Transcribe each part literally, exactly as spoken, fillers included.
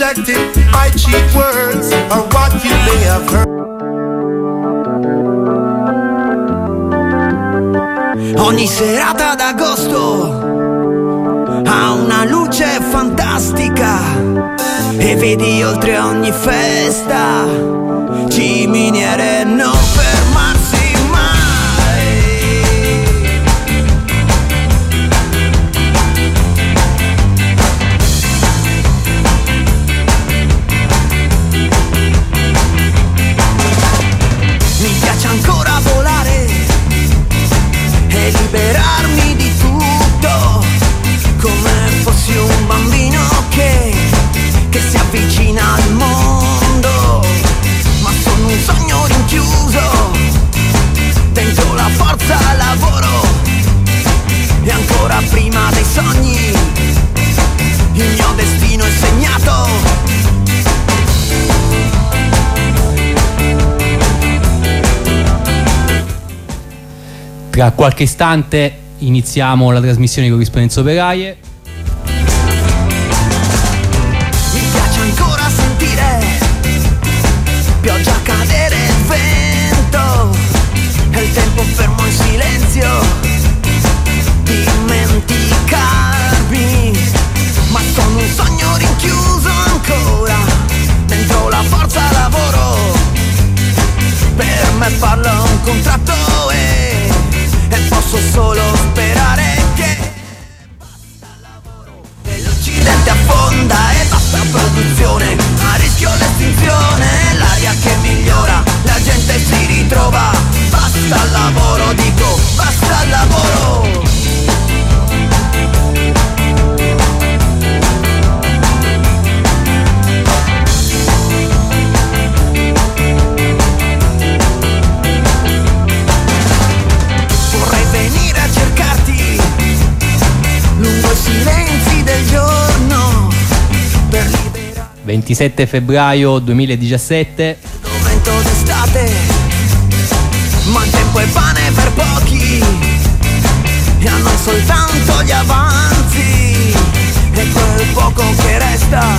selected by cheap words or what you may have heard. Ogni serata d'agosto ha una luce fantastica e vedi oltre ogni festa ciminiere non fermarsi mai. Mi piace ancora volare e liberarmi di tutto, come fossi un bambino che, che si avvicina al mondo, ma sono un sogno rinchiuso dentro la forza lavoro, e ancora prima dei sogni il mio destino è segnato. Tra qualche istante iniziamo la trasmissione di Corrispondenza Operaie. Mi piace ancora sentire pioggia cadere, il vento e il tempo fermo in silenzio, dimenticarmi, ma sono un sogno rinchiuso ancora dentro la forza lavoro. Per me parla un contratto e E posso solo sperare che basta lavoro e l'Occidente affonda e basta produzione, a rischio l'estinzione, l'aria che migliora, la gente si ritrova, basta lavoro, dico basta lavoro. Silenzi del giorno per liberare. ventisette febbraio duemiladiciassette. Momento d'estate, ma il tempo è pane per pochi e hanno soltanto gli avanzi e quel poco che resta.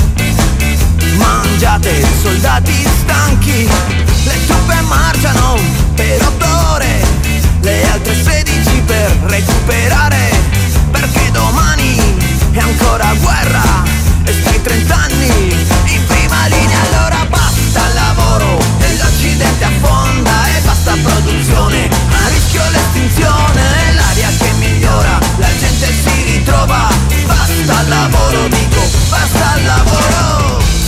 Mangiate soldati stanchi, le truppe marciano per otto ore, le altre sedici per recuperare, perché domani è ancora guerra e stai trent'anni in prima linea. Allora basta lavoro e l'Occidente affonda e basta produzione, a rischio l'estinzione, l'aria che migliora, la gente si ritrova, basta lavoro, dico basta lavoro.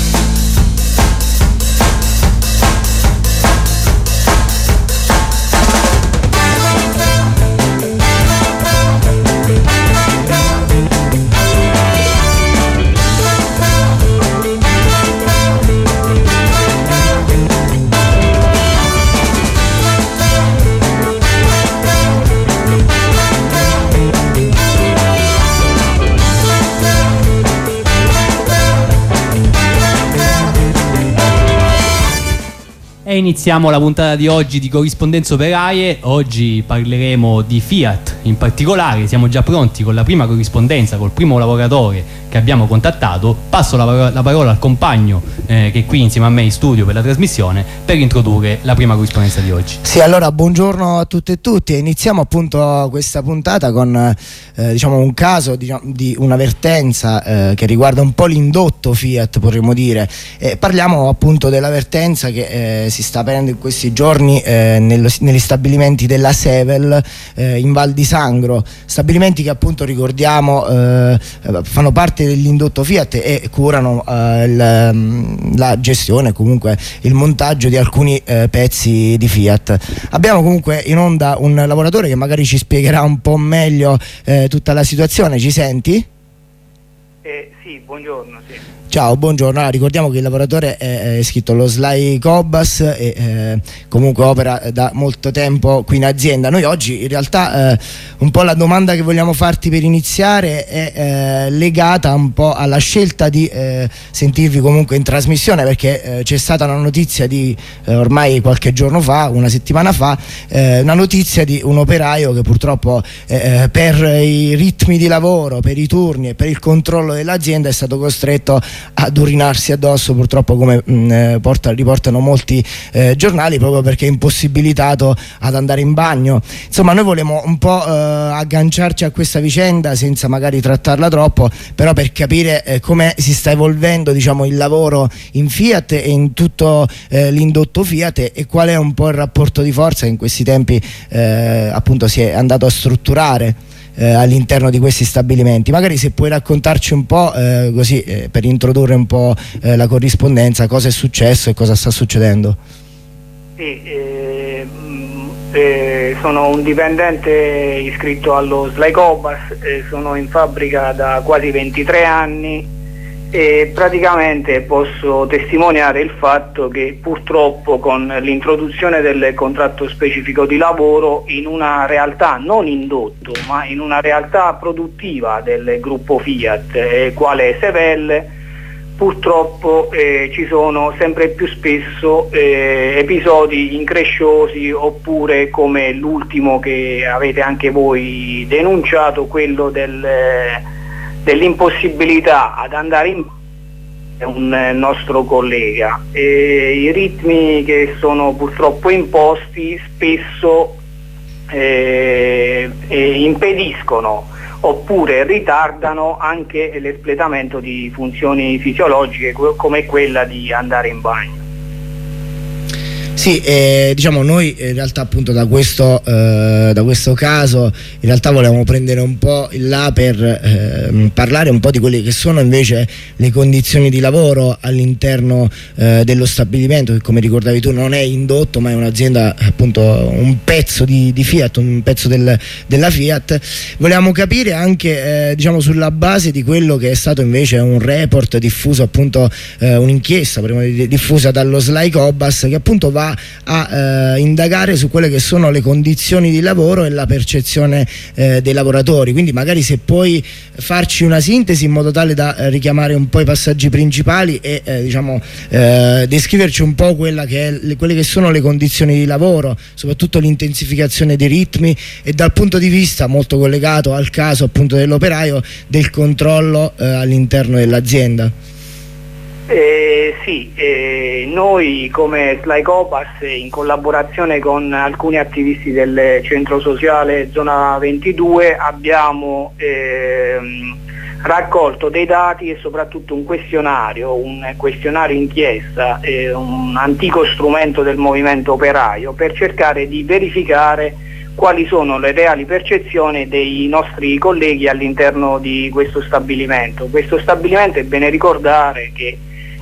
E iniziamo la puntata di oggi di Corrispondenza Operaie. Oggi parleremo di Fiat in particolare. Siamo già pronti con la prima corrispondenza col primo lavoratore che abbiamo contattato. Passo la, parola, la parola al compagno eh, che è qui insieme a me in studio per la trasmissione, per introdurre la prima corrispondenza di oggi. Sì, allora buongiorno a tutte e tutti. Iniziamo appunto questa puntata con eh, diciamo un caso diciamo, di un'avvertenza eh, che riguarda un po' l'indotto Fiat, potremmo dire. Eh, parliamo appunto dell'avvertenza che eh, si sta aprendo in questi giorni eh, nello, negli stabilimenti della Sevel eh, in Val di Sangro, stabilimenti che appunto ricordiamo eh, fanno parte dell'indotto Fiat e curano eh, il, la gestione, comunque il montaggio di alcuni eh, pezzi di Fiat. Abbiamo comunque in onda un lavoratore che magari ci spiegherà un po' meglio eh, tutta la situazione. Ci senti? Eh, sì, buongiorno, sì. Ciao, buongiorno. Allora, ricordiamo che il lavoratore è, è iscritto allo S L A I Cobas e eh, comunque opera da molto tempo qui in azienda. Noi oggi in realtà eh, un po' la domanda che vogliamo farti per iniziare è eh, legata un po' alla scelta di eh, sentirvi comunque in trasmissione, perché eh, c'è stata una notizia di eh, ormai qualche giorno fa, una settimana fa, eh, una notizia di un operaio che purtroppo eh, per i ritmi di lavoro, per i turni e per il controllo dell'azienda è stato costretto ad urinarsi addosso, purtroppo, come mh, porta, riportano molti eh, giornali, proprio perché è impossibilitato ad andare in bagno. Insomma, noi vogliamo un po' eh, agganciarci a questa vicenda senza magari trattarla troppo, però per capire eh, come si sta evolvendo, diciamo, il lavoro in Fiat e in tutto eh, l'indotto Fiat, e qual è un po' il rapporto di forza che in questi tempi eh, appunto si è andato a strutturare eh, all'interno di questi stabilimenti. Magari se puoi raccontarci un po' eh, così eh, per introdurre un po' eh, la corrispondenza, cosa è successo e cosa sta succedendo. Sì, eh, eh, sono un dipendente iscritto allo Slaicobas, eh, sono in fabbrica da quasi ventitré anni e praticamente posso testimoniare il fatto che purtroppo con l'introduzione del contratto specifico di lavoro in una realtà non indotto ma in una realtà produttiva del gruppo Fiat, eh, quale Sevel, purtroppo eh, ci sono sempre più spesso eh, episodi incresciosi, oppure come l'ultimo che avete anche voi denunciato, quello del, dell'impossibilità ad andare in un nostro collega. E i ritmi che sono purtroppo imposti spesso eh, eh, impediscono oppure ritardano anche l'espletamento di funzioni fisiologiche come quella di andare in bagno. Sì, eh, diciamo noi in realtà appunto da questo, eh, da questo caso in realtà volevamo prendere un po' il là per eh, parlare un po' di quelle che sono invece le condizioni di lavoro all'interno eh, dello stabilimento, che come ricordavi tu non è indotto ma è un'azienda, appunto un pezzo di, di Fiat, un pezzo del, della Fiat. Volevamo capire anche eh, diciamo sulla base di quello che è stato invece un report diffuso, appunto eh, un'inchiesta diffusa dallo Slaicobas, che appunto va a eh, indagare su quelle che sono le condizioni di lavoro e la percezione eh, dei lavoratori. Quindi magari se puoi farci una sintesi in modo tale da eh, richiamare un po' i passaggi principali e eh, diciamo eh, descriverci un po' quella che è, le, quelle che sono le condizioni di lavoro, soprattutto l'intensificazione dei ritmi e dal punto di vista molto collegato al caso appunto dell'operaio del controllo eh, all'interno dell'azienda. Eh, sì, eh, noi come Slaicobas, in collaborazione con alcuni attivisti del centro sociale Zona ventidue, abbiamo ehm, raccolto dei dati e soprattutto un questionario, un questionario inchiesta, eh, un antico strumento del movimento operaio, per cercare di verificare quali sono le reali percezioni dei nostri colleghi all'interno di questo stabilimento. Questo stabilimento, è bene ricordare che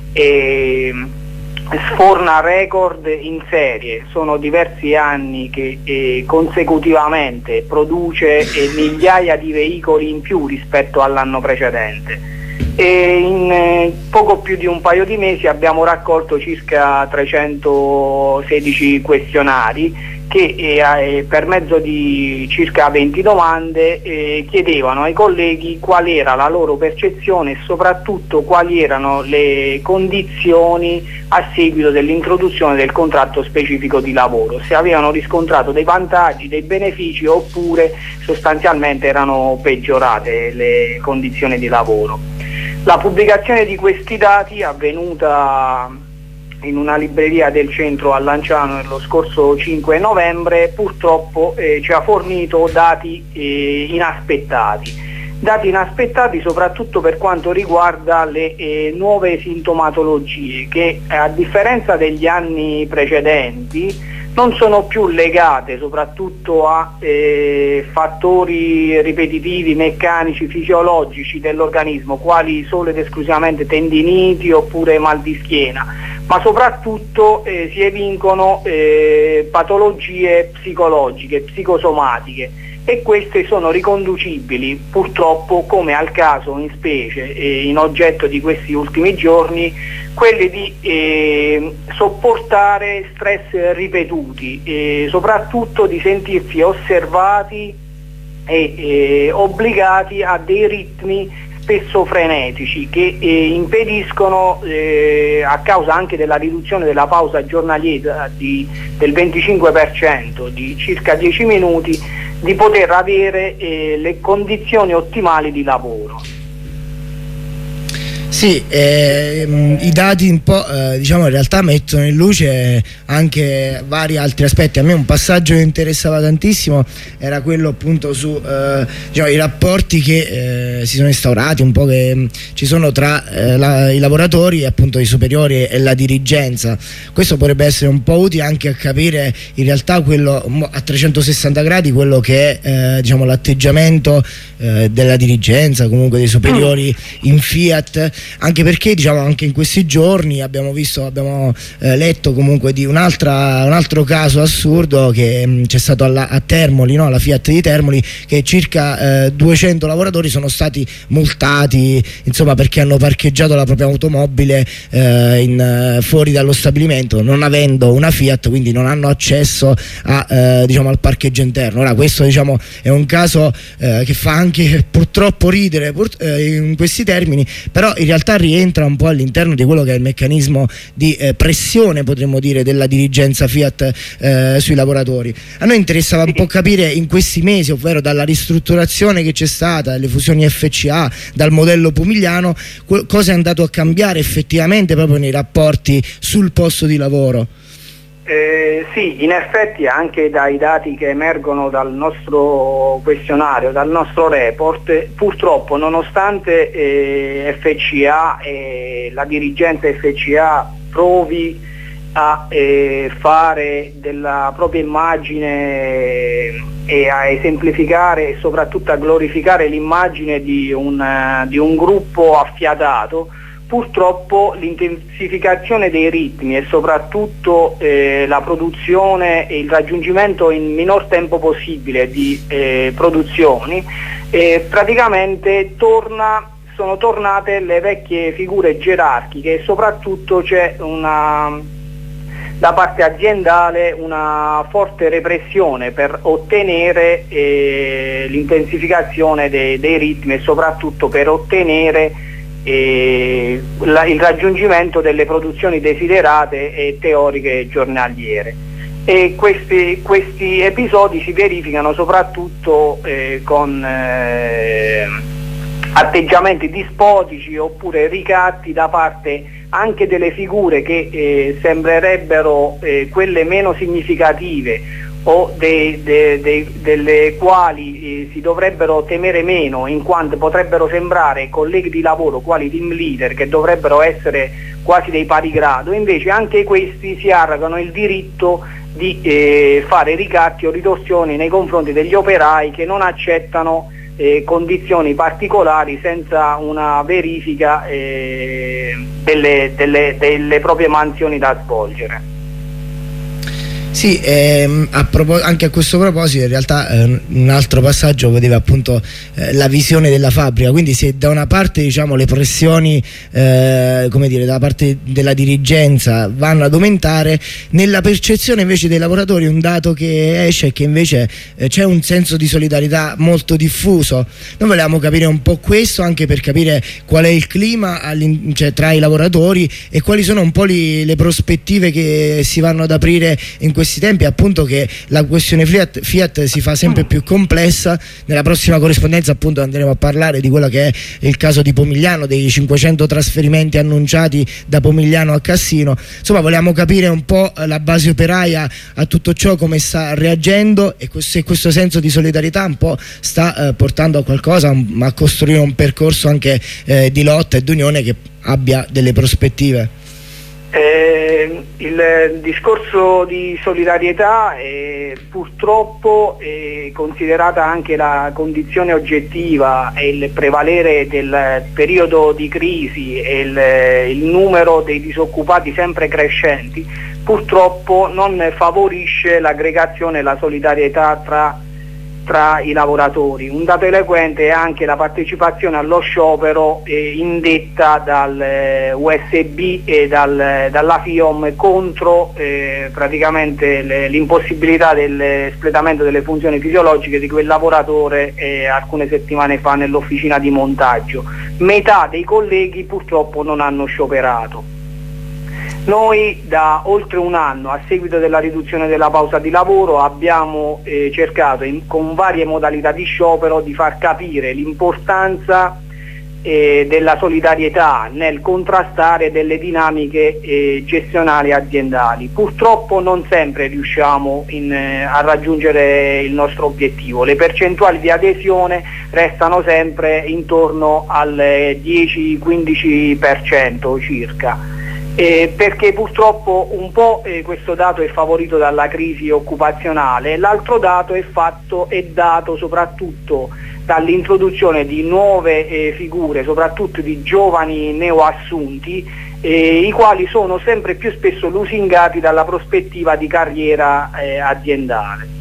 E sforna record in serie, sono diversi anni che eh, consecutivamente produce eh, migliaia di veicoli in più rispetto all'anno precedente, e in eh, poco più di un paio di mesi abbiamo raccolto circa trecentosedici questionari che eh, per mezzo di circa venti domande eh, chiedevano ai colleghi qual era la loro percezione e soprattutto quali erano le condizioni a seguito dell'introduzione del contratto specifico di lavoro, se avevano riscontrato dei vantaggi, dei benefici, oppure sostanzialmente erano peggiorate le condizioni di lavoro. La pubblicazione di questi dati, avvenuta in una libreria del centro a Lanciano lo scorso cinque novembre, purtroppo eh, ci ha fornito dati eh, inaspettati. Dati inaspettati soprattutto per quanto riguarda le eh, nuove sintomatologie che, a differenza degli anni precedenti, non sono più legate soprattutto a eh, fattori ripetitivi, meccanici, fisiologici dell'organismo, quali solo ed esclusivamente tendiniti oppure mal di schiena, ma soprattutto eh, si evincono eh, patologie psicologiche, psicosomatiche, e queste sono riconducibili purtroppo, come al caso in specie eh, in oggetto di questi ultimi giorni, quelli di eh, sopportare stress ripetuti, eh, soprattutto di sentirsi osservati e eh, obbligati a dei ritmi spesso frenetici che eh, impediscono, eh, a causa anche della riduzione della pausa giornaliera di, del venticinque per cento, di circa dieci minuti, di poter avere eh, le condizioni ottimali di lavoro. Sì, ehm, i dati un po' eh, diciamo in realtà mettono in luce anche vari altri aspetti. A me un passaggio che interessava tantissimo era quello appunto su eh, diciamo, i rapporti che eh, si sono instaurati, un po' che mh, ci sono tra eh, la, i lavoratori e appunto i superiori e la dirigenza. Questo potrebbe essere un po' utile anche a capire in realtà quello a trecentosessanta gradi quello che è eh, diciamo, l'atteggiamento eh, della dirigenza, comunque dei superiori in Fiat, anche perché diciamo anche in questi giorni abbiamo visto, abbiamo eh, letto comunque di un'altra, un altro caso assurdo che c'è stato alla, a Termoli, no? La Fiat di Termoli, che circa eh, duecento lavoratori sono stati multati, insomma, perché hanno parcheggiato la propria automobile eh, in, fuori dallo stabilimento, non avendo una Fiat, quindi non hanno accesso a, eh, diciamo, al parcheggio interno. Ora questo diciamo è un caso eh, che fa anche purtroppo ridere pur, eh, in questi termini, però in realtà rientra un po' all'interno di quello che è il meccanismo di eh, pressione, potremmo dire, della dirigenza Fiat eh, sui lavoratori. A noi interessava un po' capire in questi mesi, ovvero dalla ristrutturazione che c'è stata, le fusioni F C A, dal modello Pomigliano, cosa è andato a cambiare effettivamente proprio nei rapporti sul posto di lavoro. Eh, sì, in effetti anche dai dati che emergono dal nostro questionario, dal nostro report, purtroppo nonostante eh, F C A e la dirigenza F C A provi a eh, fare della propria immagine e a esemplificare e soprattutto a glorificare l'immagine di un, di un gruppo affiatato, purtroppo l'intensificazione dei ritmi e soprattutto eh, la produzione e il raggiungimento in minor tempo possibile di eh, produzioni eh, praticamente torna, sono tornate le vecchie figure gerarchiche e soprattutto c'è una da parte aziendale una forte repressione per ottenere eh, l'intensificazione dei, dei ritmi e soprattutto per ottenere E la, il raggiungimento delle produzioni desiderate e teoriche giornaliere. E questi, questi episodi si verificano soprattutto eh, con eh, atteggiamenti dispotici oppure ricatti da parte anche delle figure che eh, sembrerebbero eh, quelle meno significative o dei, dei, dei, delle quali eh, si dovrebbero temere meno, in quanto potrebbero sembrare colleghi di lavoro quali team leader che dovrebbero essere quasi dei pari grado, invece anche questi si arrogano il diritto di eh, fare ricatti o ritorsioni nei confronti degli operai che non accettano eh, condizioni particolari senza una verifica eh, delle, delle, delle proprie mansioni da svolgere. Sì, ehm, a anche a questo proposito in realtà eh, un altro passaggio vedeva appunto eh, la visione della fabbrica, quindi se da una parte diciamo le pressioni eh, come dire da parte della dirigenza vanno ad aumentare, nella percezione invece dei lavoratori un dato che esce è che invece eh, c'è un senso di solidarietà molto diffuso. Noi volevamo capire un po' questo anche per capire qual è il clima cioè, tra i lavoratori e quali sono un po' li, le prospettive che si vanno ad aprire in questi tempi, appunto che la questione Fiat, Fiat si fa sempre più complessa. Nella prossima corrispondenza appunto andremo a parlare di quello che è il caso di Pomigliano, dei cinquecento trasferimenti annunciati da Pomigliano a Cassino. Insomma, volevamo capire un po' la base operaia a tutto ciò, come sta reagendo e se questo senso di solidarietà un po' sta eh, portando a qualcosa, a costruire un percorso anche eh, di lotta e di unione che abbia delle prospettive. Eh, il discorso di solidarietà è purtroppo è considerata anche la condizione oggettiva e il prevalere del periodo di crisi e il, il numero dei disoccupati sempre crescenti purtroppo non favorisce l'aggregazione e la solidarietà tra tra i lavoratori. Un dato eloquente è anche la partecipazione allo sciopero eh, indetta dal eh, U S B e dal, dalla FIOM contro eh, praticamente le, l'impossibilità dell'espletamento delle funzioni fisiologiche di quel lavoratore eh, alcune settimane fa nell'officina di montaggio. Metà dei colleghi purtroppo non hanno scioperato. Noi da oltre un anno, a seguito della riduzione della pausa di lavoro, abbiamo eh, cercato in, con varie modalità di sciopero di far capire l'importanza e della solidarietà nel contrastare delle dinamiche eh, gestionali aziendali. Purtroppo non sempre riusciamo in, eh, a raggiungere il nostro obiettivo. Le percentuali di adesione restano sempre intorno al dieci quindici per cento circa. Eh, perché purtroppo un po' eh, questo dato è favorito dalla crisi occupazionale, l'altro dato è fatto è dato soprattutto dall'introduzione di nuove eh, figure, soprattutto di giovani neoassunti, eh, i quali sono sempre più spesso lusingati dalla prospettiva di carriera eh, aziendale.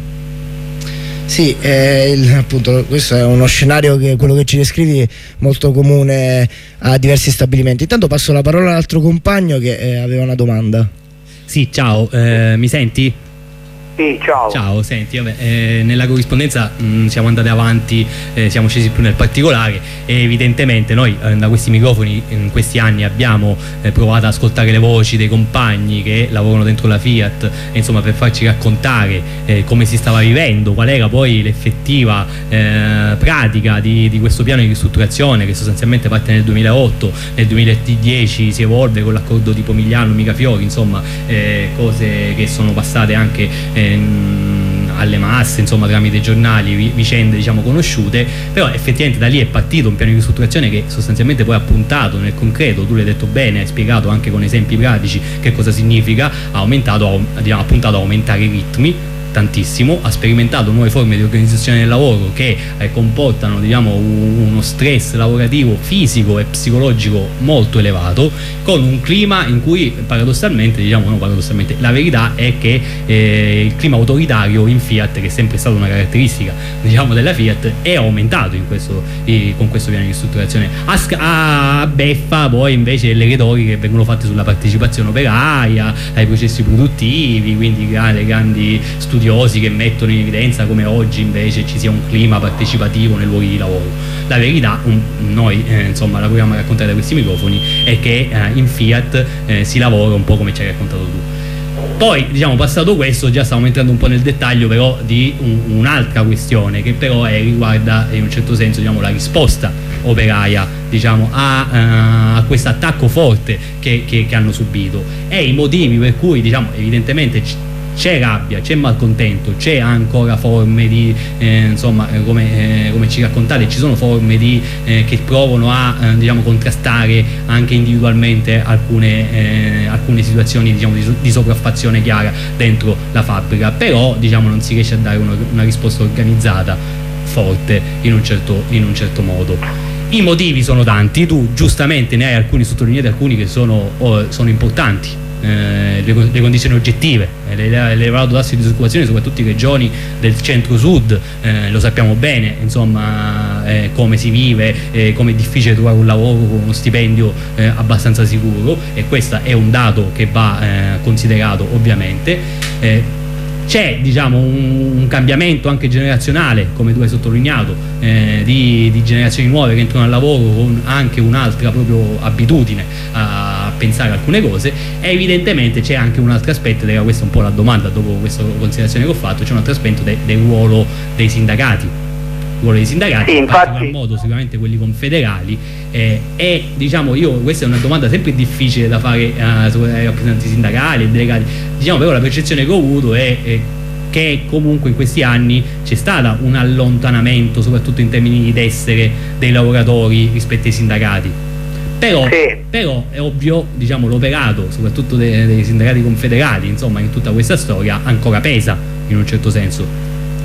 Sì, eh, il, appunto questo è uno scenario, che quello che ci descrivi, molto comune a diversi stabilimenti. Intanto passo la parola all'altro compagno che eh, aveva una domanda. Sì, ciao, eh, mi senti? Sì, ciao. Ciao, senti, vabbè, eh, nella corrispondenza mh, siamo andati avanti, eh, siamo scesi più nel particolare e evidentemente noi eh, da questi microfoni in questi anni abbiamo eh, provato ad ascoltare le voci dei compagni che lavorano dentro la Fiat, e, insomma, per farci raccontare eh, come si stava vivendo, qual era poi l'effettiva eh, pratica di, di questo piano di ristrutturazione che sostanzialmente parte nel duemilaotto, nel duemiladieci si evolve con l'accordo di Pomigliano Micafiori, insomma eh, cose che sono passate anche eh, alle masse, insomma, tramite giornali, vicende diciamo conosciute, però effettivamente da lì è partito un piano di ristrutturazione che sostanzialmente poi ha puntato nel concreto, tu l'hai detto bene, hai spiegato anche con esempi pratici che cosa significa, ha aumentato, ha, diciamo, ha puntato ad aumentare i ritmi tantissimo, ha sperimentato nuove forme di organizzazione del lavoro che eh, comportano, diciamo, uno stress lavorativo fisico e psicologico molto elevato, con un clima in cui paradossalmente, diciamo, no, paradossalmente la verità è che eh, il clima autoritario in Fiat, che è sempre stata una caratteristica, diciamo, della Fiat, è aumentato in questo, eh, con questo piano di ristrutturazione, a, a beffa poi invece le retoriche che vengono fatte sulla partecipazione operaia, ai processi produttivi, quindi le grandi studiosi che mettono in evidenza come oggi invece ci sia un clima partecipativo nei luoghi di lavoro. La verità, un, noi eh, insomma la vogliamo raccontare da questi microfoni, è che eh, in Fiat eh, si lavora un po' come ci hai raccontato tu. Poi, diciamo, passato questo, già stiamo entrando un po' nel dettaglio però di un, un'altra questione che però è, riguarda in un certo senso, diciamo, la risposta operaia, diciamo, a, uh, a questo attacco forte che, che, che hanno subito, e i motivi per cui, diciamo, evidentemente c'è rabbia, c'è malcontento, c'è ancora forme di, eh, insomma, eh, come, eh, come ci raccontate, ci sono forme di, eh, che provano a eh, diciamo, contrastare anche individualmente alcune, eh, alcune situazioni, diciamo, di, di sopraffazione chiara dentro la fabbrica, però, diciamo, non si riesce a dare una, una risposta organizzata, forte, in un certo, in un certo modo. I motivi sono tanti, tu giustamente ne hai alcuni sottolineati, alcuni che sono, oh, sono importanti. Eh, le, le condizioni oggettive, eh, l'elevato tasso di disoccupazione soprattutto in regioni del centro-sud, eh, lo sappiamo bene, insomma, eh, come si vive, eh, come è difficile trovare un lavoro con uno stipendio eh, abbastanza sicuro, e questo è un dato che va eh, considerato ovviamente. Eh, C'è, diciamo, un, un cambiamento anche generazionale, come tu hai sottolineato, eh, di, di generazioni nuove che entrano al lavoro con anche un'altra proprio abitudine a pensare alcune cose, e evidentemente c'è anche un altro aspetto, ed era questa un po' la domanda dopo questa considerazione che ho fatto, c'è un altro aspetto de, del ruolo dei sindacati. Il ruolo dei sindacati, sì, in particolar modo sicuramente quelli confederali, eh, e diciamo, io, questa è una domanda sempre difficile da fare eh, ai rappresentanti sindacali e delegati, diciamo, però la percezione che ho avuto è, è che comunque in questi anni c'è stato un allontanamento, soprattutto in termini di tessere, dei lavoratori rispetto ai sindacati. Però, sì. però è ovvio, diciamo, l'operato, soprattutto dei, dei sindacati confederali, insomma, in tutta questa storia ancora pesa in un certo senso.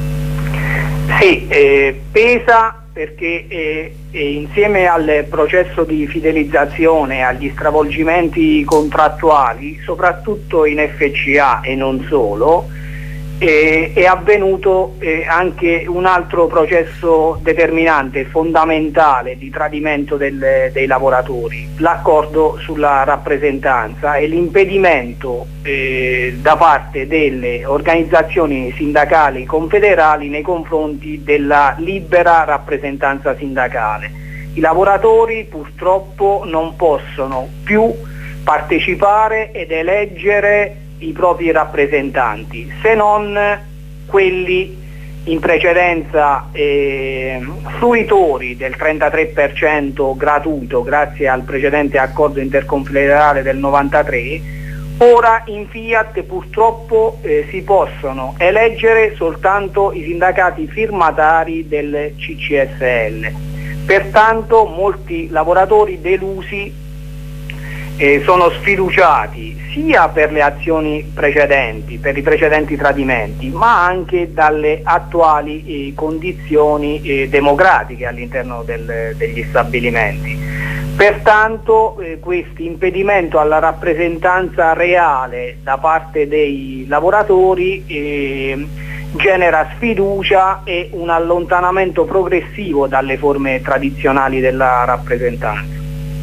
Sì, eh, pesa perché eh, eh, insieme al processo di fidelizzazione, agli stravolgimenti contrattuali, soprattutto in F C A e non solo, eh, è avvenuto eh, anche un altro processo determinante, fondamentale, di tradimento del, dei lavoratori, l'accordo sulla rappresentanza e l'impedimento eh, da parte delle organizzazioni sindacali confederali nei confronti della libera rappresentanza sindacale. I lavoratori purtroppo non possono più partecipare ed eleggere i propri rappresentanti, se non quelli in precedenza eh, fruitori del trentatré per cento gratuito grazie al precedente accordo interconfederale del novantatré, ora in Fiat purtroppo eh, si possono eleggere soltanto i sindacati firmatari del C C S L. Pertanto molti lavoratori delusi eh, sono sfiduciati sia per le azioni precedenti, per i precedenti tradimenti, ma anche dalle attuali eh, condizioni eh, democratiche all'interno del, degli stabilimenti. Pertanto eh, questo impedimento alla rappresentanza reale da parte dei lavoratori eh, genera sfiducia e un allontanamento progressivo dalle forme tradizionali della rappresentanza.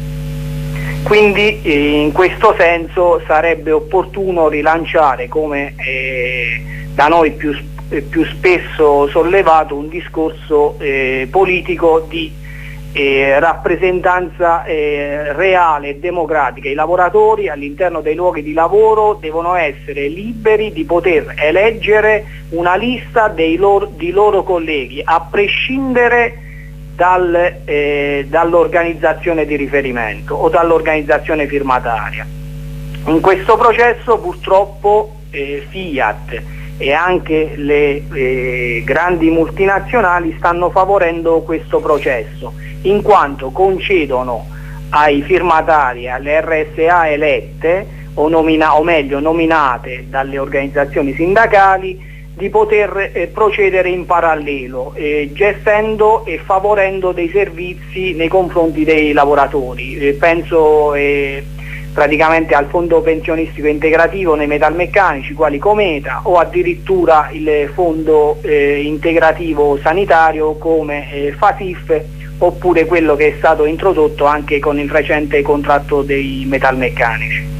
Quindi eh, in questo senso sarebbe opportuno rilanciare, come eh, da noi più, eh, più spesso sollevato, un discorso eh, politico di eh, rappresentanza eh, reale e democratica. I lavoratori all'interno dei luoghi di lavoro devono essere liberi di poter eleggere una lista dei loro, di loro colleghi, a prescindere Dal, eh, dall'organizzazione di riferimento o dall'organizzazione firmataria. In questo processo purtroppo eh, Fiat e anche le eh, grandi multinazionali stanno favorendo questo processo, in quanto concedono ai firmatari, alle R S A elette o, nomina- o meglio nominate dalle organizzazioni sindacali, di poter eh, procedere in parallelo, eh, gestendo e favorendo dei servizi nei confronti dei lavoratori. Eh, penso eh, praticamente al fondo pensionistico integrativo nei metalmeccanici quali Cometa, o addirittura il fondo eh, integrativo sanitario come eh, Fasif, oppure quello che è stato introdotto anche con il recente contratto dei metalmeccanici.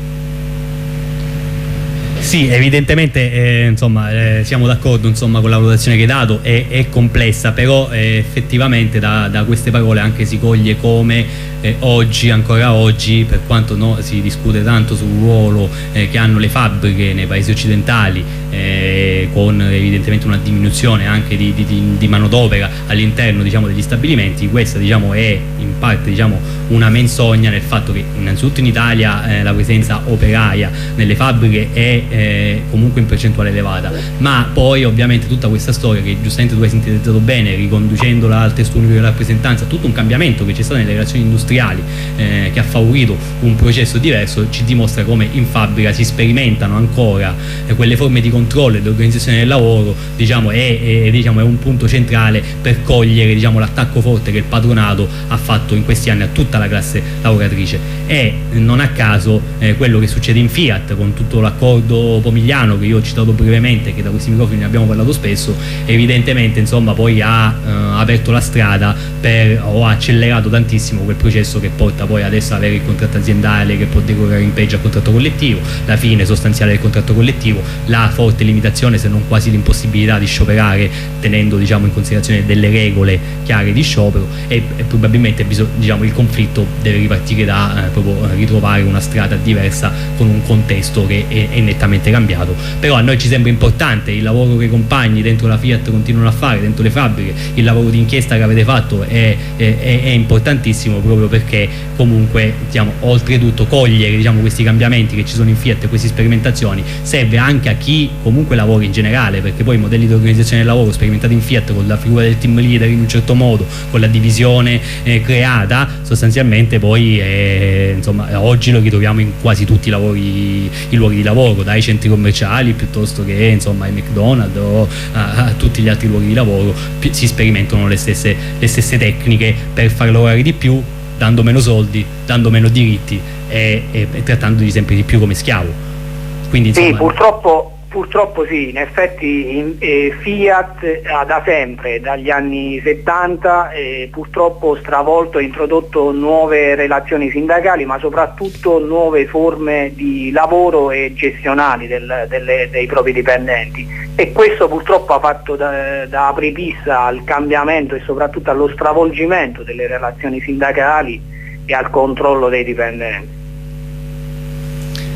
Sì, evidentemente eh, insomma, eh, siamo d'accordo insomma, con la valutazione che hai dato, è, è complessa, però eh, effettivamente da, da queste parole anche si coglie come eh, oggi, ancora oggi, per quanto no, si discute tanto sul ruolo eh, che hanno le fabbriche nei paesi occidentali, eh, con evidentemente una diminuzione anche di, di, di manodopera all'interno, diciamo, degli stabilimenti, questa, diciamo, è in parte, diciamo, una menzogna nel fatto che innanzitutto in Italia eh, la presenza operaia nelle fabbriche è eh, comunque in percentuale elevata, ma poi ovviamente tutta questa storia che giustamente tu hai sintetizzato bene, riconducendola al testo unico della rappresentanza, tutto un cambiamento che c'è stato nelle relazioni industriali eh, che ha favorito un processo diverso, ci dimostra come in fabbrica si sperimentano ancora eh, quelle forme di controllo e di organizzazione del lavoro, diciamo, è, è, diciamo, è un punto centrale per cogliere, diciamo, l'attacco forte che il patronato ha fatto in questi anni a tutta la classe lavoratrice. E non a caso eh, quello che succede in Fiat con tutto l'accordo Pomigliano che io ho citato brevemente, che da questi microfoni ne abbiamo parlato spesso, evidentemente insomma poi ha eh, aperto la strada per, o ha accelerato tantissimo quel processo che porta poi adesso ad avere il contratto aziendale che può decorrere in peggio al contratto collettivo, la fine sostanziale del contratto collettivo, la forte limitazione se non quasi l'impossibilità di scioperare tenendo, diciamo, in considerazione delle regole chiare di sciopero, e, e probabilmente bisog- diciamo, il conflitto deve ripartire da eh, proprio ritrovare una strada diversa con un contesto che è, è nettamente cambiato. Però a noi ci sembra importante il lavoro che i compagni dentro la Fiat continuano a fare, dentro le fabbriche, il lavoro di inchiesta che avete fatto è, è, è importantissimo, proprio perché comunque, diciamo, oltretutto cogliere, diciamo, questi cambiamenti che ci sono in Fiat e queste sperimentazioni serve anche a chi comunque lavora in generale, perché poi i modelli di organizzazione del lavoro sperimentati in Fiat con la figura del team leader in un certo modo, con la divisione eh, creata, sostanzialmente poi eh, insomma oggi lo ritroviamo in quasi tutti i lavori, i luoghi di lavoro, dai centri commerciali piuttosto che insomma ai McDonald's o a, a tutti gli altri luoghi di lavoro, si sperimentano le stesse, le stesse tecniche per far lavorare di più, dando meno soldi, dando meno diritti e, e, e trattandoli sempre di più come schiavo. Quindi, insomma, sì, purtroppo Purtroppo sì, in effetti in, eh, Fiat ha da sempre, dagli anni settanta, eh, purtroppo stravolto e introdotto nuove relazioni sindacali, ma soprattutto nuove forme di lavoro e gestionali del, delle, dei propri dipendenti, e questo purtroppo ha fatto da, da apripista al cambiamento e soprattutto allo stravolgimento delle relazioni sindacali e al controllo dei dipendenti.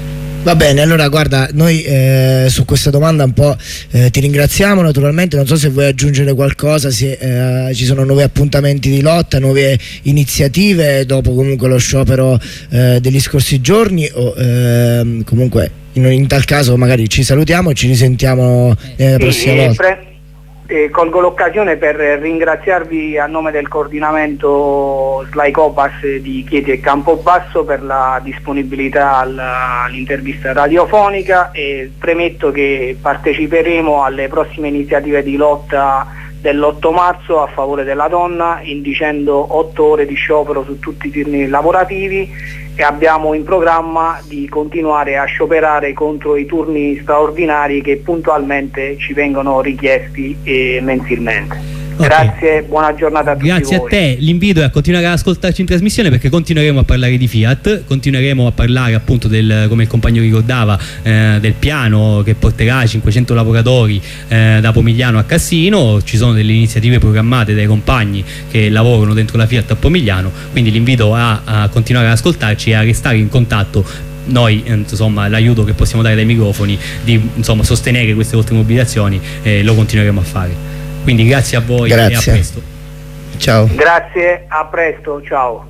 Va bene, allora guarda, noi eh, su questa domanda un po' eh, ti ringraziamo naturalmente, non so se vuoi aggiungere qualcosa, se eh, ci sono nuovi appuntamenti di lotta, nuove iniziative dopo comunque lo sciopero eh, degli scorsi giorni o eh, comunque in, in tal caso magari ci salutiamo e ci risentiamo eh, la prossima sì, volta. Pre- eh, colgo l'occasione per ringraziarvi a nome del coordinamento Slaicobas di Chieti e Campobasso per la disponibilità alla, all'intervista radiofonica, e premetto che parteciperemo alle prossime iniziative di lotta dell'otto marzo a favore della donna, indicendo otto ore di sciopero su tutti i turni lavorativi, e abbiamo in programma di continuare a scioperare contro i turni straordinari che puntualmente ci vengono richiesti eh, mensilmente. Okay. Grazie, buona giornata a tutti. Grazie voi. a te, l'invito è a continuare ad ascoltarci in trasmissione, perché continueremo a parlare di Fiat, continueremo a parlare appunto del, come il compagno ricordava, eh, del piano che porterà cinquecento lavoratori eh, da Pomigliano a Cassino. Ci sono delle iniziative programmate dai compagni che lavorano dentro la Fiat a Pomigliano, quindi l'invito a, a continuare ad ascoltarci e a restare in contatto. Noi insomma l'aiuto che possiamo dare dai microfoni di insomma sostenere queste oltre mobilitazioni eh, lo continueremo a fare. Quindi grazie a voi. Grazie. E a presto. Ciao. Grazie, a presto, ciao.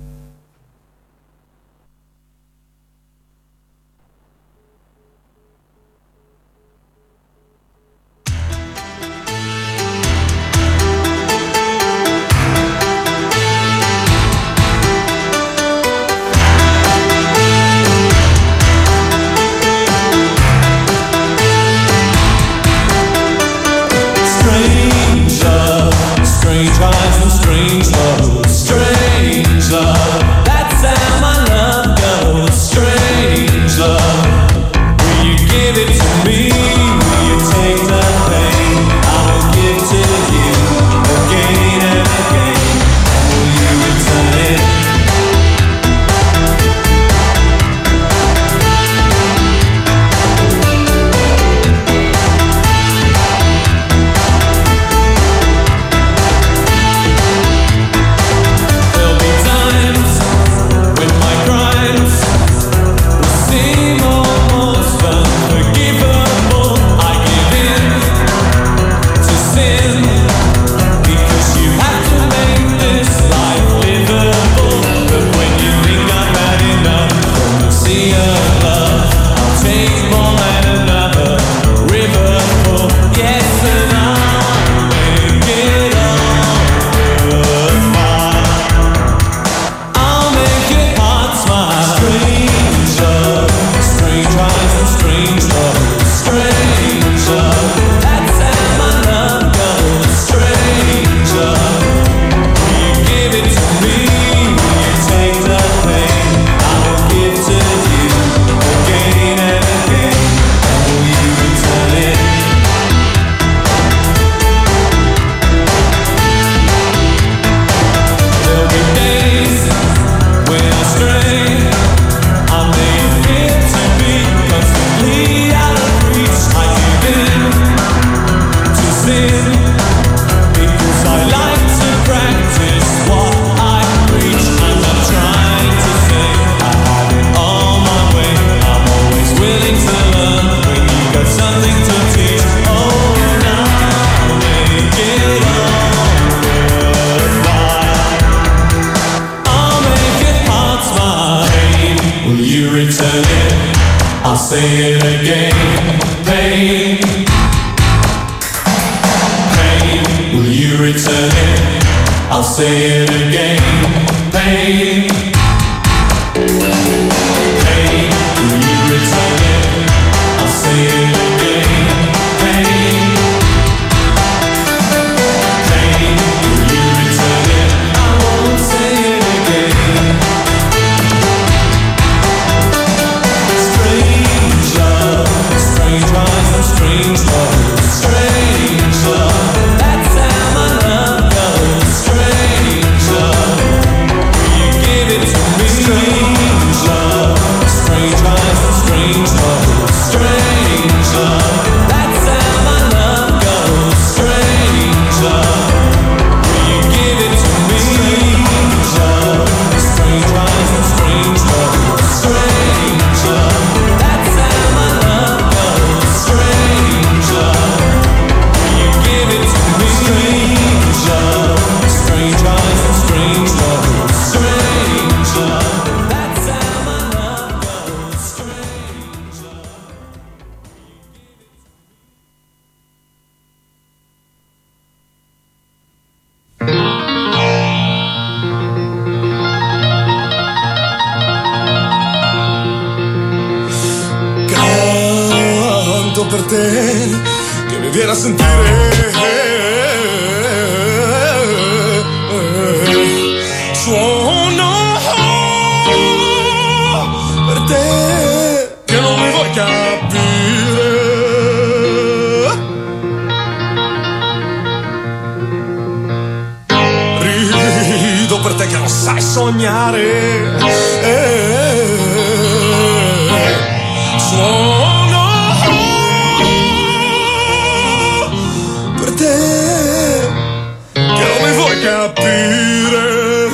Strange eyes and strange love, strange love. That's how my love goes, strange love. Will you give it to me? Will you take the pain? I will give to you again and again. Will you return it? Say it again, pain, pain, will you return it? I'll say it again, pain, pain, will you return it? I'll say it again, pain, pain, will you return it? I won't say it again. Strange love, strange eyes and strange love, strange love. That's how my love goes. Strange love, will you give it to me? Strange love, strange eyes and strange love, strange love. That's how my love goes. Strange love, will you give it to me? Strange love, strange eyes and strange love, strange love. That's fatto per te che mi viene a sentire. Suono per te che non mi vuoi capire. Rido per te che non sai sognare. Suono per te che non mi vuoi capire.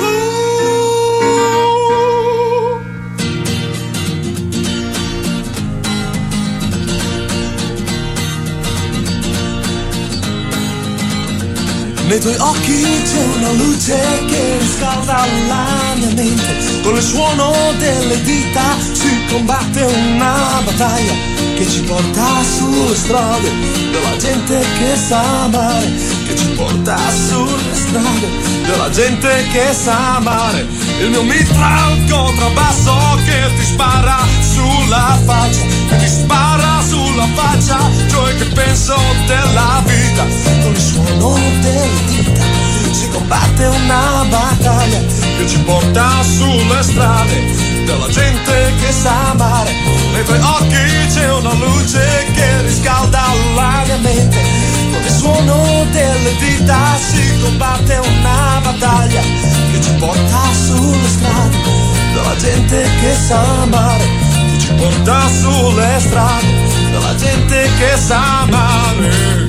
Nei tuoi occhi c'è una luce che riscalda la mia mente. Con il suono delle dita si combatte una battaglia che ci porta sulle strade della gente che sa amare. Che ci porta sulle strade della gente che sa amare. Il mio mitra è un contrabbasso che ti spara sulla faccia, che ti spara sulla faccia ciò che penso della vita. Con il suono delle dita si combatte una battaglia che ci porta sulle strade della gente che sa amare. Nei tuoi occhi c'è una luce che riscalda la mia mente. Con il suono delle dita si combatte una battaglia che ci porta sulle strade della gente che sa amare. Che ci porta sulle strade della gente che sa amare.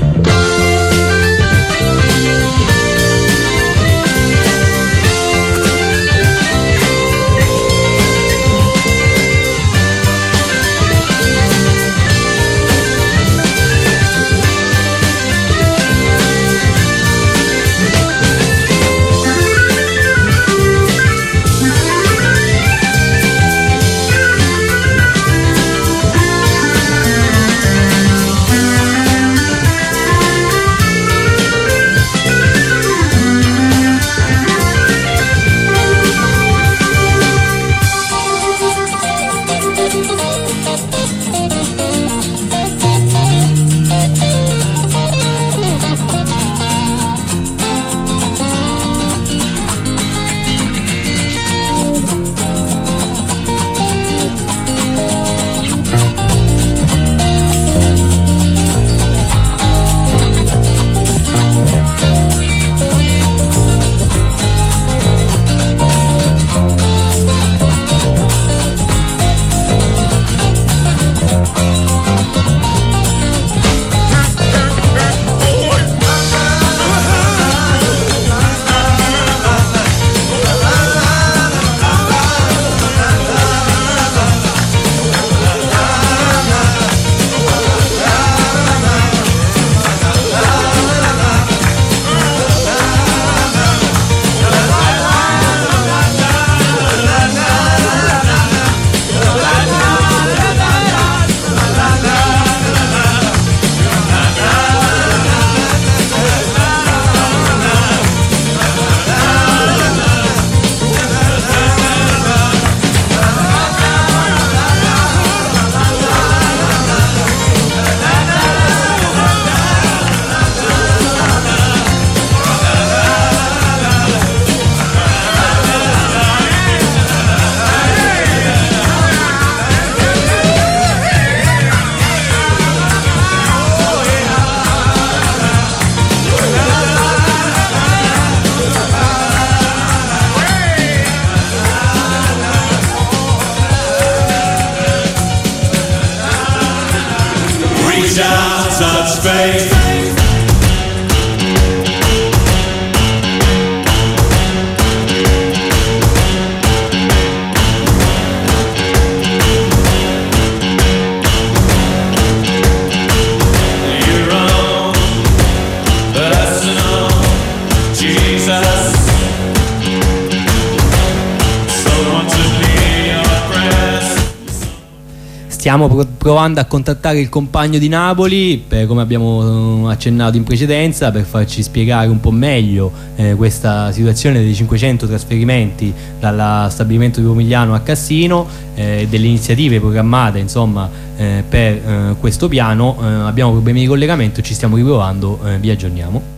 Touch faith. Your own personal Jesus. Someone to be your prayers. stiamo pro- provando a contattare il compagno di Napoli, per, come abbiamo eh, accennato in precedenza, per farci spiegare un po' meglio eh, questa situazione dei cinquecento trasferimenti dal stabilimento di Pomigliano a Cassino, eh, delle iniziative programmate insomma eh, per eh, questo piano. Eh, abbiamo problemi di collegamento, ci stiamo riprovando, eh, vi aggiorniamo.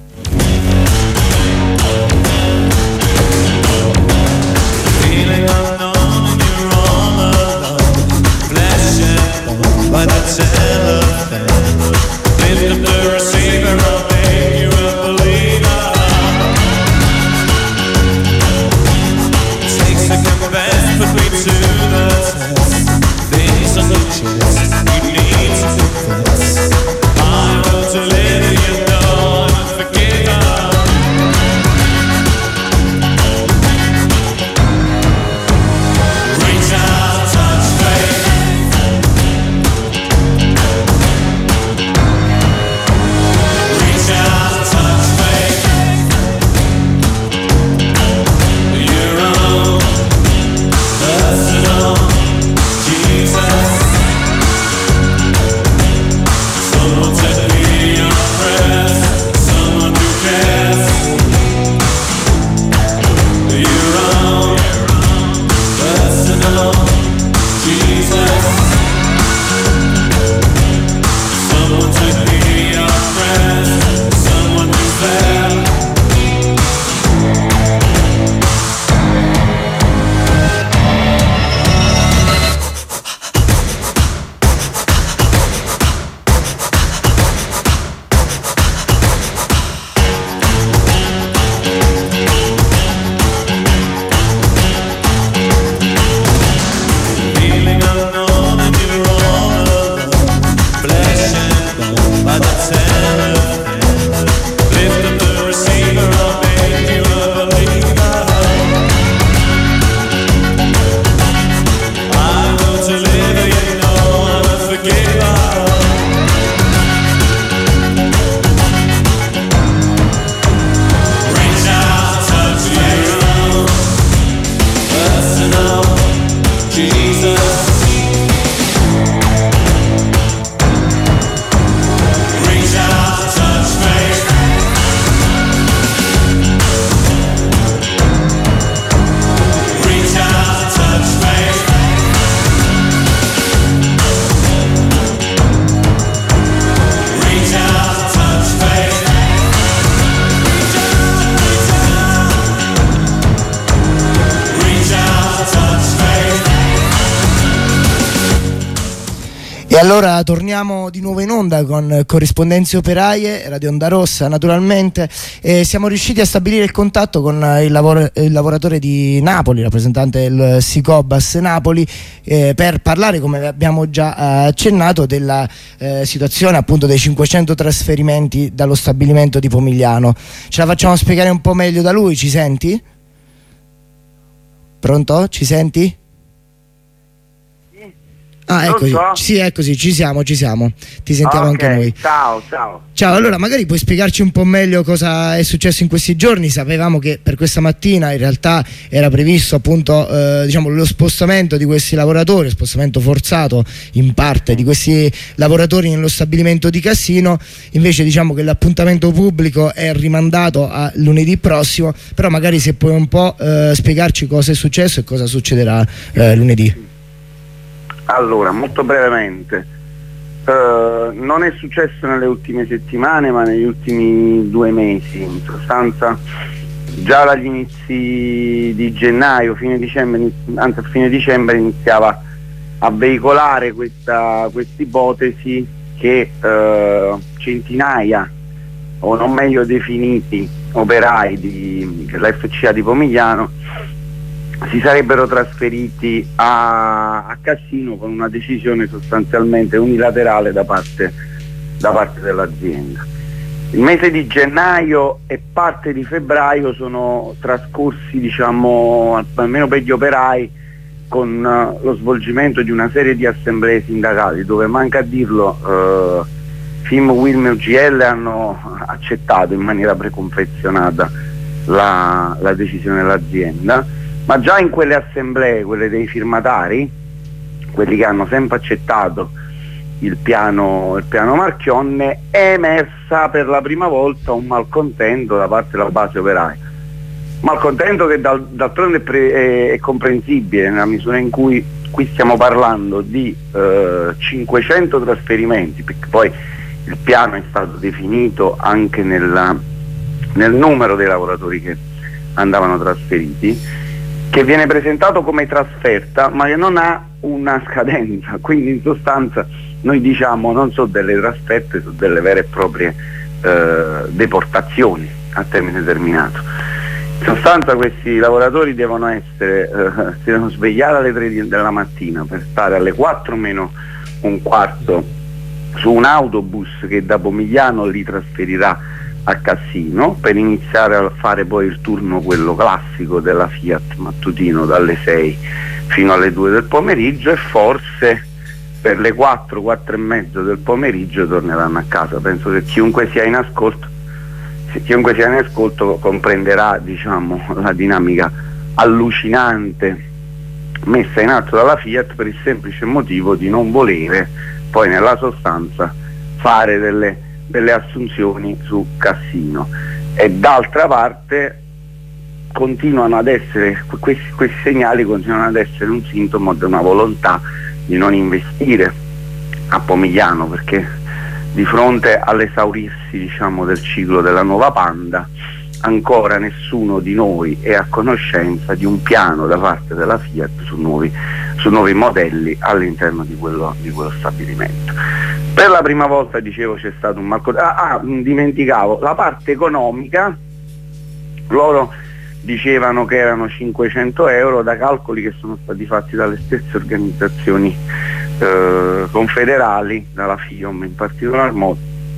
By the telephone, lift up the receiver, I'll make you a believer. Takes a confess, put me to the test. Things on the chest, you need to confess. I will deliver, you know I'm unforgiven. Reach out, touch faith. Allora torniamo di nuovo in onda con Corrispondenze Operaie, Radio Onda Rossa naturalmente, e siamo riusciti a stabilire il contatto con il, lavor- il lavoratore di Napoli, rappresentante del Sicobas Napoli, eh, per parlare, come abbiamo già eh, accennato, della eh, situazione appunto dei cinquecento trasferimenti dallo stabilimento di Pomigliano. Ce la facciamo spiegare un po' meglio da lui, ci senti? Pronto? Ci senti? Ah, eccoci. Sì, eccoci, ci siamo, ci siamo. Ti sentiamo okay, anche noi. Ciao, ciao. Ciao, allora magari puoi spiegarci un po' meglio cosa è successo in questi giorni. Sapevamo che per questa mattina in realtà era previsto appunto eh, diciamo lo spostamento di questi lavoratori, spostamento forzato in parte di questi lavoratori nello stabilimento di Cassino. Invece diciamo che l'appuntamento pubblico è rimandato a lunedì prossimo, però magari se puoi un po' eh, spiegarci cosa è successo e cosa succederà eh, lunedì. Allora, molto brevemente, uh, non è successo nelle ultime settimane ma negli ultimi due mesi, in sostanza già dagli inizi di gennaio, fine dicembre, anzi a fine dicembre iniziava a veicolare questa ipotesi che uh, centinaia, o non meglio definiti, operai di, della F C A di Pomigliano si sarebbero trasferiti a, a Cassino con una decisione sostanzialmente unilaterale da parte, da parte dell'azienda. Il mese di gennaio e parte di febbraio sono trascorsi, diciamo, almeno per gli operai, con uh, lo svolgimento di una serie di assemblee sindacali dove, manca a dirlo, uh, F I M, U I L M e U G L hanno accettato in maniera preconfezionata la, la decisione dell'azienda. Ma già in quelle assemblee, quelle dei firmatari, quelli che hanno sempre accettato il piano, il piano Marchionne, è emersa per la prima volta un malcontento da parte della base operaia. Malcontento che dal, d'altronde è, pre, è, è comprensibile nella misura in cui qui stiamo parlando di eh, cinquecento trasferimenti, perché poi il piano è stato definito anche nella, nel numero dei lavoratori che andavano trasferiti, che viene presentato come trasferta ma che non ha una scadenza, quindi in sostanza noi diciamo non sono delle trasferte, sono delle vere e proprie eh, deportazioni a termine determinato. In sostanza questi lavoratori devono essere, eh, si devono svegliare alle tre della mattina per stare alle quattro meno un quarto su un autobus che da Pomigliano li trasferirà a Cassino per iniziare a fare poi il turno, quello classico della Fiat mattutino, dalle sei fino alle due del pomeriggio, e forse per le quattro, quattro e mezzo del pomeriggio torneranno a casa. Penso che chiunque sia in ascolto, se chiunque sia in ascolto comprenderà, diciamo, la dinamica allucinante messa in atto dalla Fiat per il semplice motivo di non volere poi nella sostanza fare delle, delle assunzioni su Cassino. E d'altra parte continuano ad essere, questi, questi segnali continuano ad essere un sintomo di una volontà di non investire a Pomigliano, perché di fronte all'esaurirsi, diciamo, del ciclo della nuova Panda ancora nessuno di noi è a conoscenza di un piano da parte della Fiat su nuovi, su nuovi modelli all'interno di quello, di quello stabilimento. Per la prima volta, dicevo, c'è stato un malcontento. Ah, ah, dimenticavo, la parte economica, loro dicevano che erano cinquecento euro, da calcoli che sono stati fatti dalle stesse organizzazioni eh, confederali, dalla FIOM in particolar modo,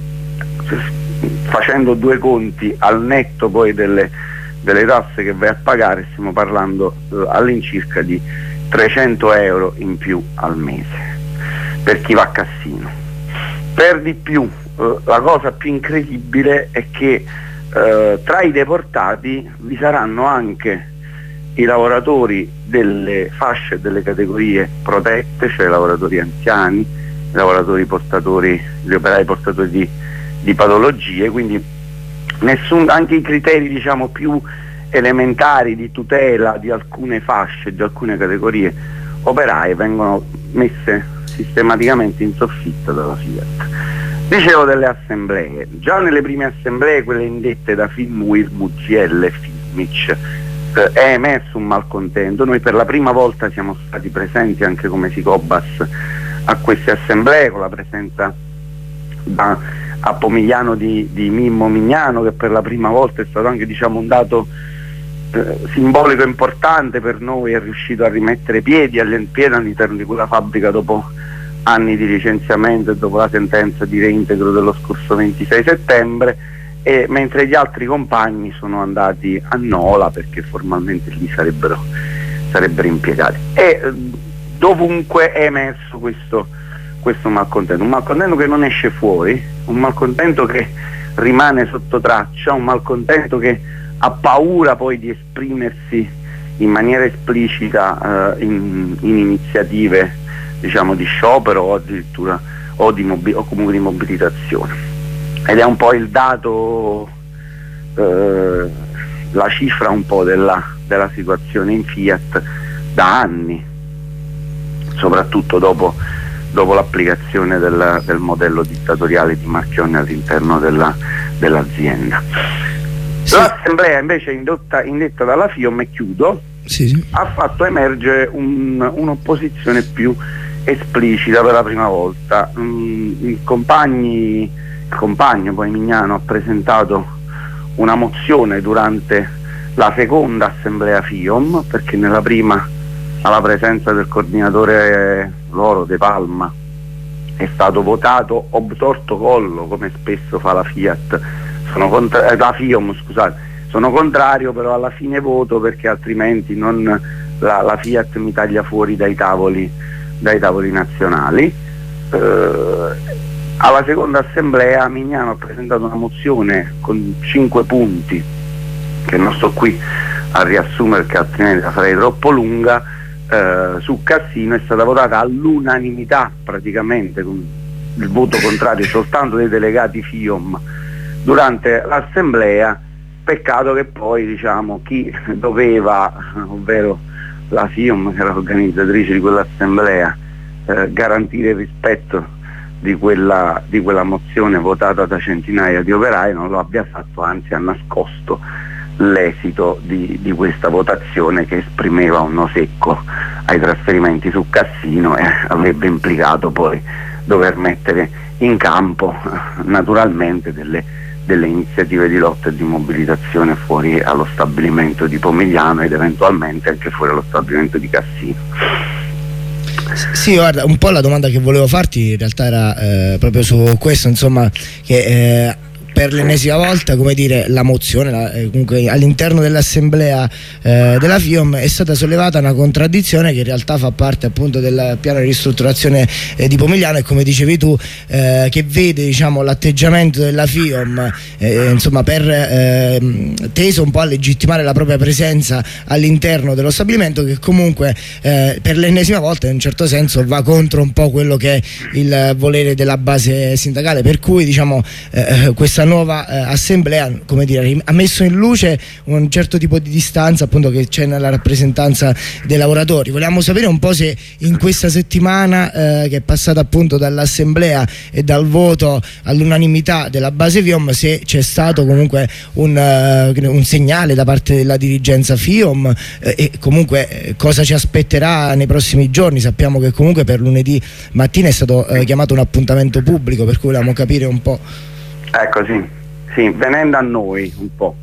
facendo due conti al netto poi delle, delle tasse che vai a pagare, stiamo parlando eh, all'incirca di trecento euro in più al mese per chi va a Cassino. Per di più, eh, la cosa più incredibile è che Uh, tra i deportati vi saranno anche i lavoratori delle fasce e delle categorie protette, cioè i lavoratori anziani, i lavoratori portatori, gli operai portatori di, di patologie, quindi nessun, anche i criteri, diciamo, più elementari di tutela di alcune fasce, di alcune categorie operaie vengono messe sistematicamente in soffitta dalla Fiat. Dicevo delle assemblee, già nelle prime assemblee, quelle indette da Filmwir, U G L e Filmic, eh, è emerso un malcontento. Noi per la prima volta siamo stati presenti anche come Sicobas a queste assemblee, con la presenza da, a Pomigliano di, di Mimmo Mignano, che per la prima volta è stato anche, diciamo, un dato eh, simbolico importante per noi, è riuscito a rimettere piedi piedi all'interno di quella fabbrica dopo anni di licenziamento e dopo la sentenza di reintegro dello scorso ventisei settembre, e mentre gli altri compagni sono andati a Nola perché formalmente lì sarebbero, sarebbero impiegati. E eh, dovunque è emerso questo, questo malcontento, un malcontento che non esce fuori, un malcontento che rimane sotto traccia, un malcontento che ha paura poi di esprimersi in maniera esplicita eh, in, in iniziative, diciamo, di sciopero o addirittura o, di mobi- o comunque di mobilitazione. Ed è un po' il dato, eh, la cifra un po' della, della situazione in Fiat da anni, soprattutto dopo, dopo l'applicazione del, del modello dittatoriale di Marchionne all'interno della, dell'azienda. Sì. L'assemblea invece indotta, indetta dalla FIOM, e chiudo, sì, sì. ha fatto emergere un, un'opposizione più esplicita per la prima volta. Mm, i compagni, il compagno poi Mignano ha presentato una mozione durante la seconda assemblea FIOM, perché nella prima, alla presenza del coordinatore loro De Palma, è stato votato obtorto collo, come spesso fa la Fiat, sono contra- eh, la FIOM, scusate, sono contrario, però alla fine voto perché altrimenti non, la, la Fiat mi taglia fuori dai tavoli dai tavoli nazionali. Eh, alla seconda assemblea Mignano ha presentato una mozione con cinque punti che non sto qui a riassumere, che altrimenti la farei troppo lunga, eh, su Cassino è stata votata all'unanimità praticamente, con il voto contrario soltanto dei delegati FIOM durante l'assemblea. Peccato che poi, diciamo, chi doveva, ovvero la FIOM, che era l'organizzatrice di quell'assemblea, eh, garantire il rispetto di quella, di quella mozione votata da centinaia di operai, non lo abbia fatto, anzi ha nascosto l'esito di, di questa votazione, che esprimeva un no secco ai trasferimenti su Cassino e avrebbe implicato poi dover mettere in campo naturalmente delle, delle iniziative di lotta e di mobilitazione fuori allo stabilimento di Pomigliano ed eventualmente anche fuori allo stabilimento di Cassino. Sì, guarda, un po' la domanda che volevo farti in realtà era eh, proprio su questo, insomma, che eh, per l'ennesima volta, come dire, la mozione la, eh, comunque all'interno dell'assemblea eh, della FIOM è stata sollevata una contraddizione che in realtà fa parte appunto del piano di ristrutturazione eh, di Pomigliano, e come dicevi tu eh, che vede, diciamo, l'atteggiamento della FIOM eh, insomma per eh, teso un po' a legittimare la propria presenza all'interno dello stabilimento, che comunque eh, per l'ennesima volta in un certo senso va contro un po' quello che è il volere della base sindacale, per cui, diciamo, eh, questa nuova eh, assemblea, come dire, ha messo in luce un certo tipo di distanza appunto che c'è nella rappresentanza dei lavoratori. Vogliamo sapere un po' se in questa settimana eh, che è passata appunto dall'assemblea e dal voto all'unanimità della base FIOM, se c'è stato comunque un, uh, un segnale da parte della dirigenza FIOM eh, e comunque eh, cosa ci aspetterà nei prossimi giorni. Sappiamo che comunque per lunedì mattina è stato eh, chiamato un appuntamento pubblico, per cui volevamo capire un po'. Ecco, sì, sì, venendo a noi un po',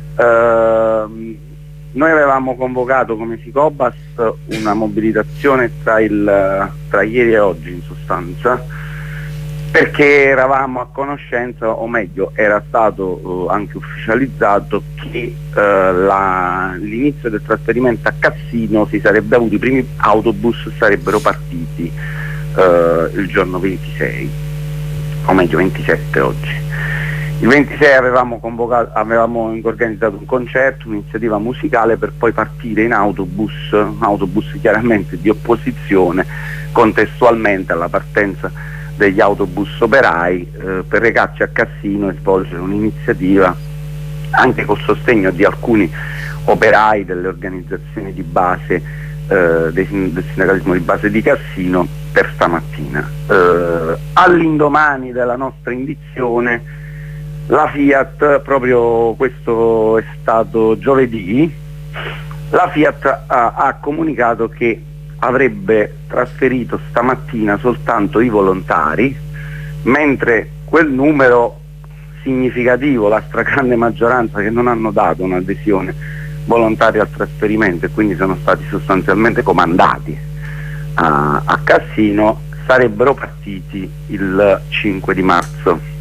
uh, noi avevamo convocato come Sicobas una mobilitazione tra, il, tra ieri e oggi in sostanza, perché eravamo a conoscenza, o meglio era stato uh, anche ufficializzato che uh, la, l'inizio del trasferimento a Cassino si sarebbe avuto, i primi autobus sarebbero partiti uh, il giorno ventisei, o meglio ventisette oggi. Il ventisei avevamo, convocato, avevamo organizzato un concerto, un'iniziativa musicale per poi partire in autobus, autobus chiaramente di opposizione, contestualmente alla partenza degli autobus operai, eh, per recarci a Cassino e svolgere un'iniziativa anche col sostegno di alcuni operai delle organizzazioni di base, eh, del sindacalismo di base di Cassino, per stamattina. Eh, all'indomani della nostra indizione, la Fiat, proprio questo è stato giovedì, la Fiat ha, ha comunicato che avrebbe trasferito stamattina soltanto i volontari, mentre quel numero significativo, la stragrande maggioranza che non hanno dato un'adesione volontaria al trasferimento e quindi sono stati sostanzialmente comandati a, a Cassino, sarebbero partiti il cinque di marzo.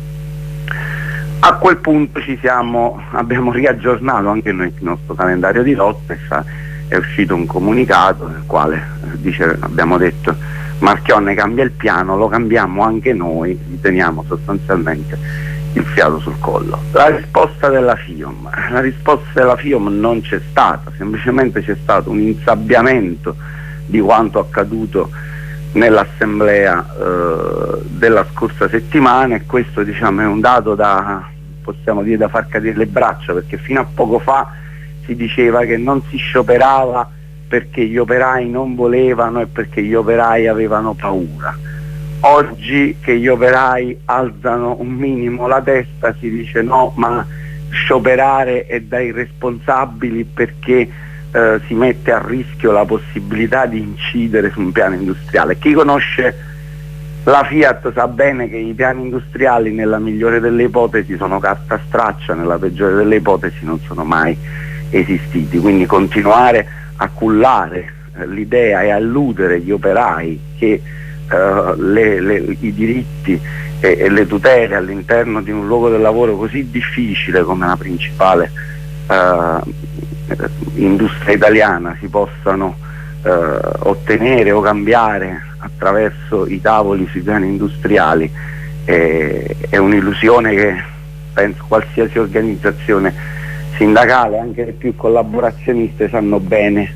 A quel punto ci siamo, abbiamo riaggiornato anche noi il nostro calendario di lotta e sa, è uscito un comunicato nel quale eh, dice, abbiamo detto, Marchionne cambia il piano, lo cambiamo anche noi, gli teniamo sostanzialmente il fiato sul collo. La risposta della FIOM, la risposta della FIOM non c'è stata, semplicemente c'è stato un insabbiamento di quanto accaduto nell'assemblea eh, della scorsa settimana, e questo, diciamo, è un dato da, possiamo dire, da far cadere le braccia, perché fino a poco fa si diceva che non si scioperava perché gli operai non volevano e perché gli operai avevano paura. Oggi che gli operai alzano un minimo la testa si dice no, ma scioperare è da irresponsabili perché Eh, si mette a rischio la possibilità di incidere su un piano industriale. Chi conosce la Fiat sa bene che i piani industriali nella migliore delle ipotesi sono carta straccia, nella peggiore delle ipotesi non sono mai esistiti, quindi continuare a cullare eh, l'idea e a illudere gli operai che eh, le, le, i diritti e, e le tutele all'interno di un luogo del lavoro così difficile come la principale eh, industria italiana si possano eh, ottenere o cambiare attraverso i tavoli sui piani industriali, eh, è un'illusione che penso qualsiasi organizzazione sindacale, anche le più collaborazioniste, sanno bene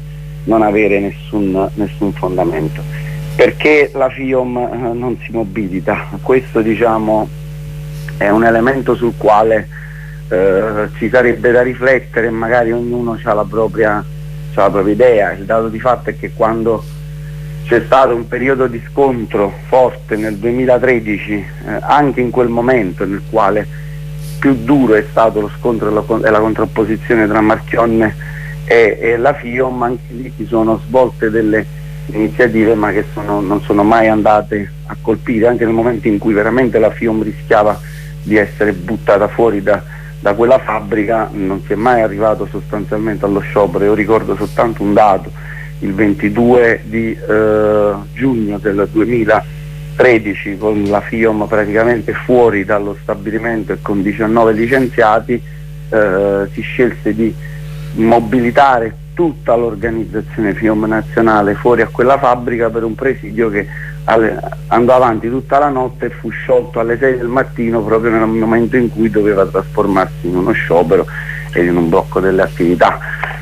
non avere nessun, nessun fondamento. Perché la FIOM eh, non si mobilita? Questo, diciamo, è un elemento sul quale eh, ci sarebbe da riflettere, magari ognuno ha la propria, c'ha la propria idea. Il dato di fatto è che quando c'è stato un periodo di scontro forte nel duemilatredici, eh, anche in quel momento nel quale più duro è stato lo scontro e la, e la contrapposizione tra Marchionne e, e la FIOM, anche lì si sono svolte delle iniziative ma che sono, non sono mai andate a colpire, anche nel momento in cui veramente la FIOM rischiava di essere buttata fuori da, da quella fabbrica, non si è mai arrivato sostanzialmente allo sciopero. Io ricordo soltanto un dato: il ventidue di eh, giugno del duemilatredici, con la FIOM praticamente fuori dallo stabilimento e con diciannove licenziati, eh, si scelse di mobilitare tutta l'organizzazione FIOM nazionale fuori a quella fabbrica per un presidio che alle, andò avanti tutta la notte e fu sciolto alle sei del mattino, proprio nel momento in cui doveva trasformarsi in uno sciopero e in un blocco delle attività.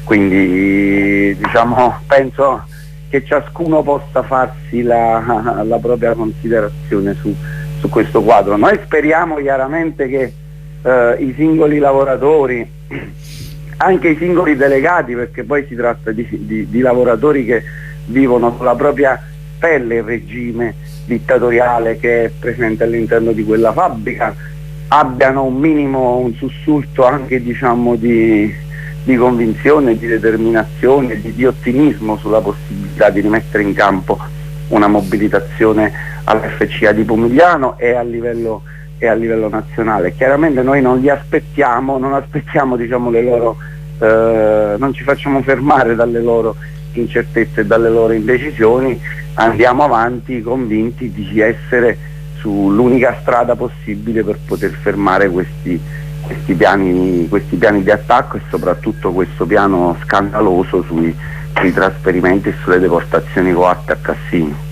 Quindi, diciamo, penso che ciascuno possa farsi la, la propria considerazione su, su questo quadro. Noi speriamo chiaramente che eh, i singoli lavoratori, anche i singoli delegati, perché poi si tratta di, di, di lavoratori che vivono sulla propria pelle il regime dittatoriale che è presente all'interno di quella fabbrica, abbiano un minimo, un sussulto anche, diciamo, di, di convinzione, di determinazione, di, di ottimismo sulla possibilità di rimettere in campo una mobilitazione all'F C A di Pomigliano e a livello, e a livello nazionale. Chiaramente noi non li aspettiamo, non aspettiamo, diciamo, le loro, eh, non ci facciamo fermare dalle loro incertezze e dalle loro indecisioni, andiamo avanti convinti di essere sull'unica strada possibile per poter fermare questi, questi, piani, questi piani di attacco e soprattutto questo piano scandaloso sui, sui trasferimenti e sulle deportazioni coatte a Cassino.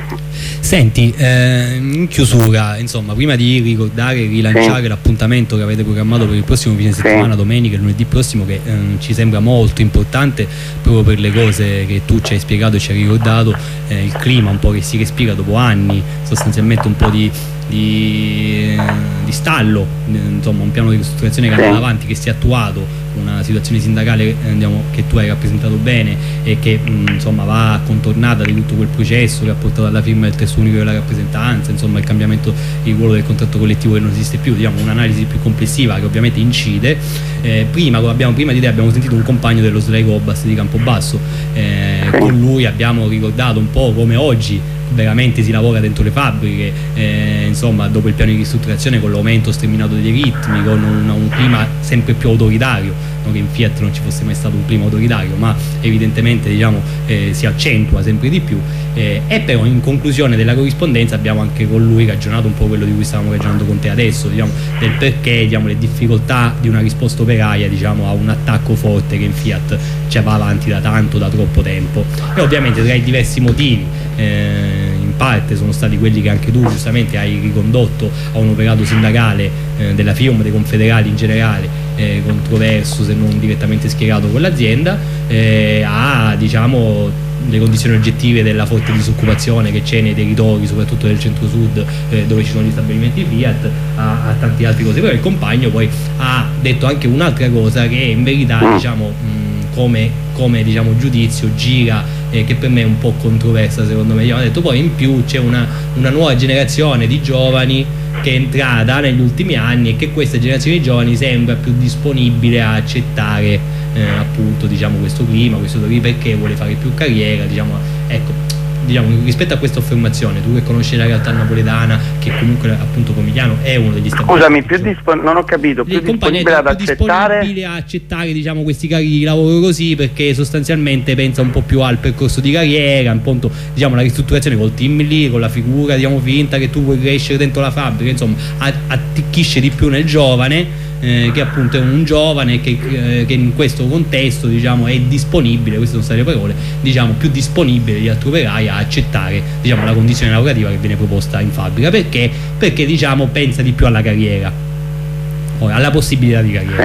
Senti, eh, in chiusura, insomma, prima di ricordare e rilanciare sì. l'appuntamento che avete programmato per il prossimo fine settimana, sì. domenica e lunedì prossimo, che eh, ci sembra molto importante proprio per le cose che tu ci hai spiegato e ci hai ricordato, eh, il clima un po' che si respira dopo anni, sostanzialmente un po' di, di, di stallo, insomma un piano di ristrutturazione che sì. andava avanti, che si è attuato, una situazione sindacale eh, andiamo, che tu hai rappresentato bene e che mh, insomma va contornata di tutto quel processo che ha portato alla firma del testo unico della rappresentanza, insomma il cambiamento del ruolo del contratto collettivo che non esiste più, diciamo un'analisi più complessiva che ovviamente incide. Eh, prima, abbiamo, prima di te abbiamo sentito un compagno dello Slaikobas di Campobasso, eh, con lui abbiamo ricordato un po' come oggi veramente si lavora dentro le fabbriche, eh, insomma dopo il piano di ristrutturazione, con l'aumento sterminato dei ritmi, con un, un clima sempre più autoritario, non che in Fiat non ci fosse mai stato un clima autoritario, ma evidentemente, diciamo, eh, si accentua sempre di più, eh, e però in conclusione della corrispondenza abbiamo anche con lui ragionato un po' quello di cui stavamo ragionando con te adesso, diciamo, del perché, diciamo, le difficoltà di una risposta operaia, diciamo, a un attacco forte che in Fiat ci va avanti da tanto, da troppo tempo, e ovviamente tra i diversi motivi, eh, in parte sono stati quelli che anche tu giustamente hai ricondotto a un operato sindacale eh, della FIOM, dei confederali in generale, eh, controverso se non direttamente schierato con l'azienda, eh, a, diciamo, le condizioni oggettive della forte disoccupazione che c'è nei territori, soprattutto del centro-sud, eh, dove ci sono gli stabilimenti Fiat, a, a tante altre cose. Però il compagno poi ha detto anche un'altra cosa che in verità, diciamo, mh, come, come diciamo, giudizio gira, eh, che per me è un po' controversa secondo me. Ha detto poi in più c'è una, una nuova generazione di giovani che è entrata negli ultimi anni e che questa generazione di giovani sembra più disponibile a accettare eh, appunto, diciamo, questo clima, questo perché vuole fare più carriera, diciamo, ecco, diciamo, rispetto a questa affermazione, tu che conosci la realtà napoletana, che comunque appunto Pomigliano è uno degli stabilimenti, scusami, più dispon- non ho capito, più disponibile ad accettare, disponibile a accettare, diciamo, questi carichi di lavoro così, perché sostanzialmente pensa un po' più al percorso di carriera, appunto, diciamo, la ristrutturazione col team lì, con la figura, diciamo, finta che tu vuoi crescere dentro la fabbrica, insomma atticchisce di più nel giovane, eh, che appunto è un giovane che, eh, che in questo contesto, diciamo, è disponibile, queste sono state le parole, diciamo, più disponibile di altri operai a accettare, diciamo, la condizione lavorativa che viene proposta in fabbrica, perché perché diciamo pensa di più alla carriera, alla possibilità di carriera. Sì.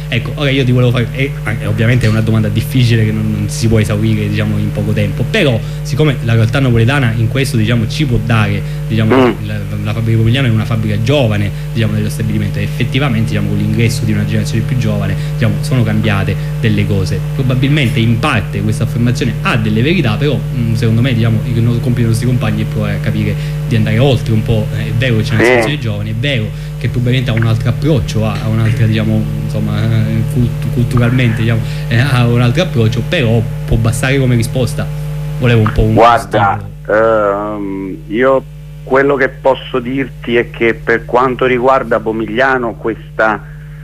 Ecco, ora io ti volevo fare, e eh, ovviamente è una domanda difficile che non, non si può esaurire, diciamo, in poco tempo, però siccome la realtà napoletana in questo, diciamo, ci può dare, diciamo, mm. la, la fabbrica di Pomigliano è una fabbrica giovane, diciamo, dello stabilimento, e effettivamente, diciamo, con l'ingresso di una generazione più giovane, diciamo, sono cambiate delle cose. Probabilmente in parte questa affermazione ha delle verità, però mh, secondo me, diciamo, il compito dei nostri compagni è provare a capire di andare oltre un po'. È vero che c'è una situazione giovane, è vero che probabilmente ha un altro approccio, ha un'altra, diciamo, insomma, cult- culturalmente, diciamo, eh, ha un altro approccio, però può bastare come risposta. Volevo un po' un guarda, ehm, io quello che posso dirti è che per quanto riguarda Pomigliano questa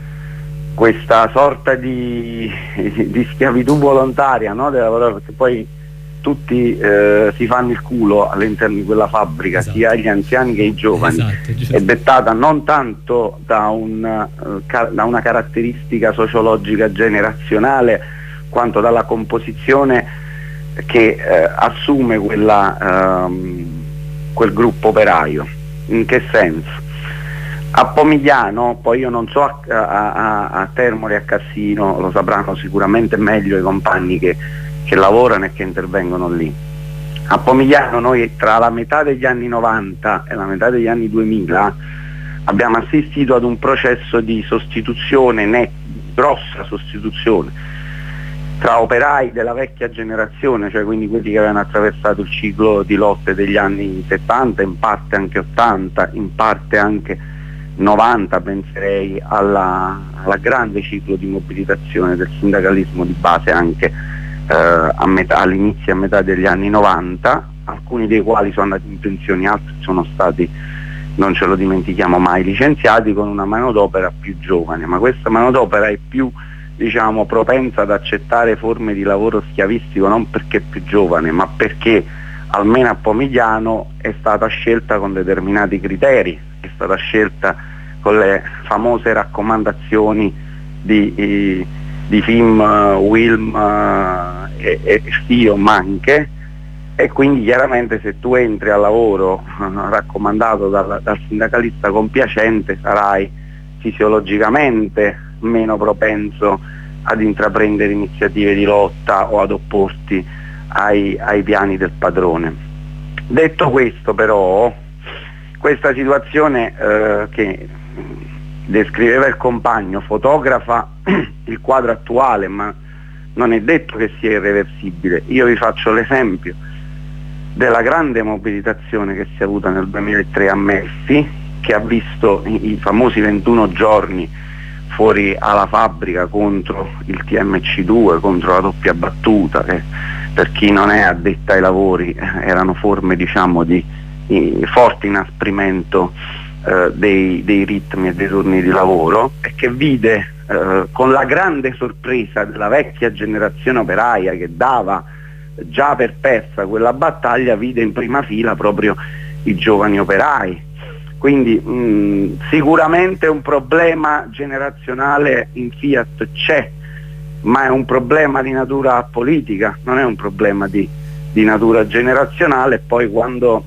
questa sorta di, di schiavitù volontaria, no, della parola, perché poi tutti eh, si fanno il culo all'interno di quella fabbrica, esatto, sia gli anziani che i giovani, esatto, è dettata non tanto da, un, uh, ca- da una caratteristica sociologica generazionale quanto dalla composizione che eh, assume quella, um, quel gruppo operaio. In che senso? A Pomigliano, poi io non so a, a, a Termoli e a Cassino, lo sapranno sicuramente meglio i compagni che, che lavorano e che intervengono lì. A Pomigliano noi tra la metà degli anni novanta e la metà degli anni duemila abbiamo assistito ad un processo di sostituzione, net, grossa sostituzione, tra operai della vecchia generazione, cioè quindi quelli che avevano attraversato il ciclo di lotte degli anni settanta, in parte anche ottanta, in parte anche novanta, penserei alla, alla grande ciclo di mobilitazione del sindacalismo di base anche eh, a metà, all'inizio e a metà degli anni novanta, alcuni dei quali sono andati in pensione, altri sono stati, non ce lo dimentichiamo mai, licenziati con una manodopera più giovane, ma questa manodopera è più, diciamo, propensa ad accettare forme di lavoro schiavistico non perché è più giovane, ma perché almeno a Pomigliano è stata scelta con determinati criteri, è stata scelta con le famose raccomandazioni di, di, di film uh, Wilm uh, e, e Stiom anche, e quindi chiaramente se tu entri al lavoro uh, raccomandato dal, dal sindacalista compiacente sarai fisiologicamente meno propenso ad intraprendere iniziative di lotta o ad opporti ai, ai piani del padrone. Detto questo, però, questa situazione eh, che descriveva il compagno fotografa il quadro attuale, ma non è detto che sia irreversibile. Io vi faccio l'esempio della grande mobilitazione che si è avuta nel duemilatré a Melfi, che ha visto i, i famosi ventuno giorni fuori alla fabbrica contro il T M C due, contro la doppia battuta, che per chi non è addetta ai lavori erano forme, diciamo, di, di forte inasprimento eh, dei, dei ritmi e dei turni di lavoro, e che vide eh, con la grande sorpresa della vecchia generazione operaia che dava già per persa quella battaglia, vide in prima fila proprio i giovani operai. Quindi mh, sicuramente un problema generazionale in Fiat c'è, ma è un problema di natura politica, non è un problema di, di natura generazionale. Poi quando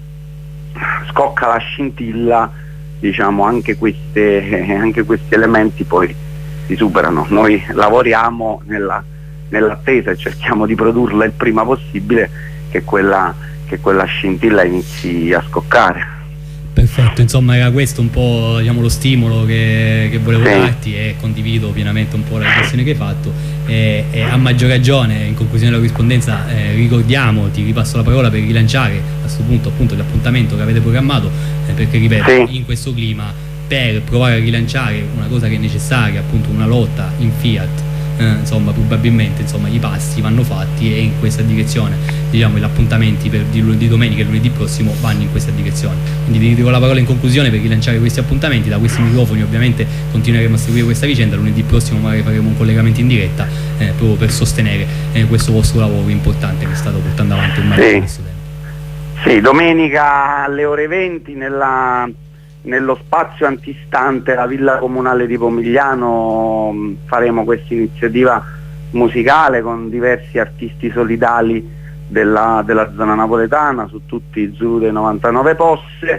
scocca la scintilla, diciamo, anche, queste, anche questi elementi poi si superano. Noi lavoriamo nella, nell'attesa e cerchiamo di produrla il prima possibile che quella, che quella scintilla inizi a scoccare. Perfetto, insomma era questo un po', diciamo, lo stimolo che, che volevo sì. darti, e condivido pienamente un po' la riflessione che hai fatto, e, e a maggior ragione in conclusione della corrispondenza eh, ricordiamo, ti ripasso la parola per rilanciare a questo punto appunto l'appuntamento che avete programmato, eh, perché ripeto, sì. in questo clima, per provare a rilanciare una cosa che è necessaria, appunto una lotta in Fiat, eh, insomma probabilmente, insomma, i passi vanno fatti, e in questa direzione, diciamo, gli appuntamenti per di lunedì, domenica e lunedì prossimo vanno in questa direzione. Quindi vi dico la parola in conclusione per rilanciare questi appuntamenti. Da questi microfoni ovviamente continueremo a seguire questa vicenda. Lunedì prossimo magari faremo un collegamento in diretta eh, proprio per sostenere eh, questo vostro lavoro importante che state portando avanti ormai da questo tempo. Sì, domenica alle ore venti nella nello spazio antistante la Villa Comunale di Pomigliano faremo questa iniziativa musicale con diversi artisti solidali della, della zona napoletana, su tutti i Zulu dei novantanove Posse,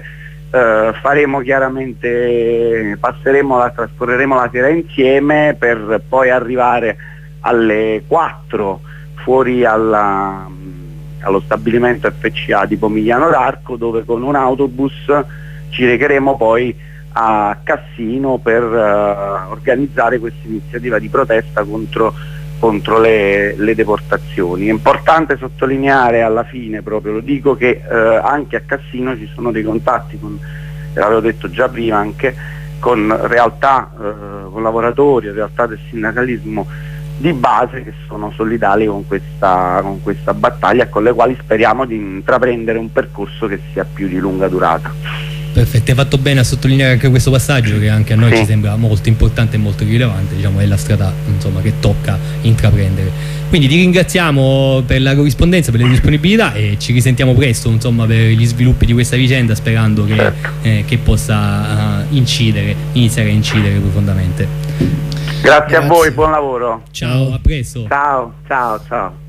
eh, faremo chiaramente, passeremo la, trascorreremo la sera insieme per poi arrivare alle quattro fuori alla, allo stabilimento F C A di Pomigliano d'Arco, dove con un autobus ci recheremo poi a Cassino per uh, organizzare questa iniziativa di protesta contro, contro le, le deportazioni. È importante sottolineare alla fine, proprio lo dico, che uh, anche a Cassino ci sono dei contatti, con, l'avevo detto già prima, anche con realtà, uh, con lavoratori, realtà del sindacalismo di base che sono solidali con questa, con questa battaglia, e con le quali speriamo di intraprendere un percorso che sia più di lunga durata. Perfetto, hai fatto bene a sottolineare anche questo passaggio, che anche a noi sì. ci sembra molto importante e molto rilevante, diciamo, è la strada, insomma, che tocca intraprendere. Quindi ti ringraziamo per la corrispondenza, per le disponibilità, e ci risentiamo presto, insomma, per gli sviluppi di questa vicenda, sperando che, certo. eh, che possa uh, incidere, iniziare a incidere profondamente. Grazie, Grazie a voi, buon lavoro. Ciao, a presto. Ciao, ciao, ciao.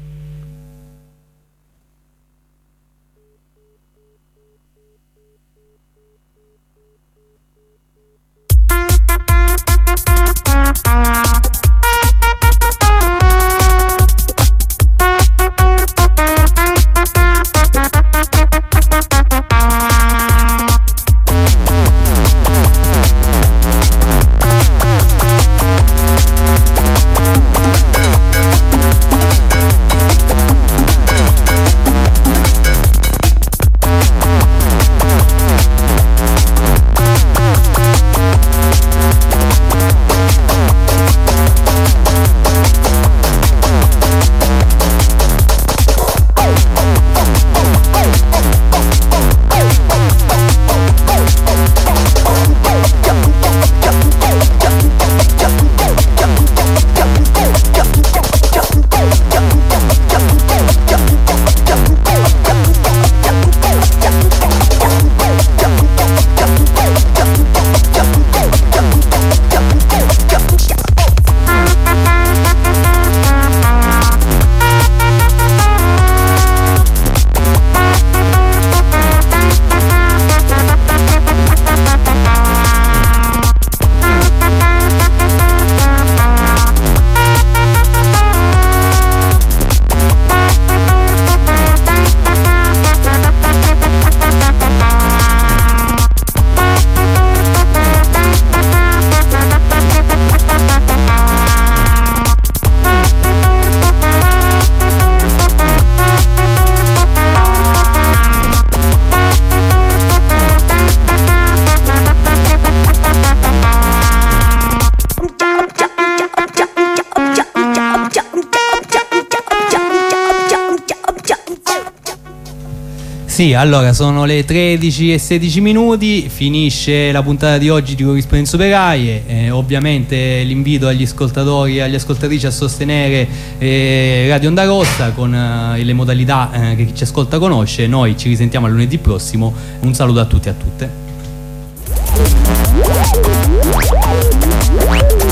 Sì, allora sono le tredici e sedici minuti, finisce la puntata di oggi di Corrispondenze Operaie. Eh, ovviamente l'invito agli ascoltatori e agli ascoltatrici a sostenere eh, Radio Onda Rossa con eh, le modalità eh, che chi ci ascolta conosce. Noi ci risentiamo a lunedì prossimo. Un saluto a tutti e a tutte.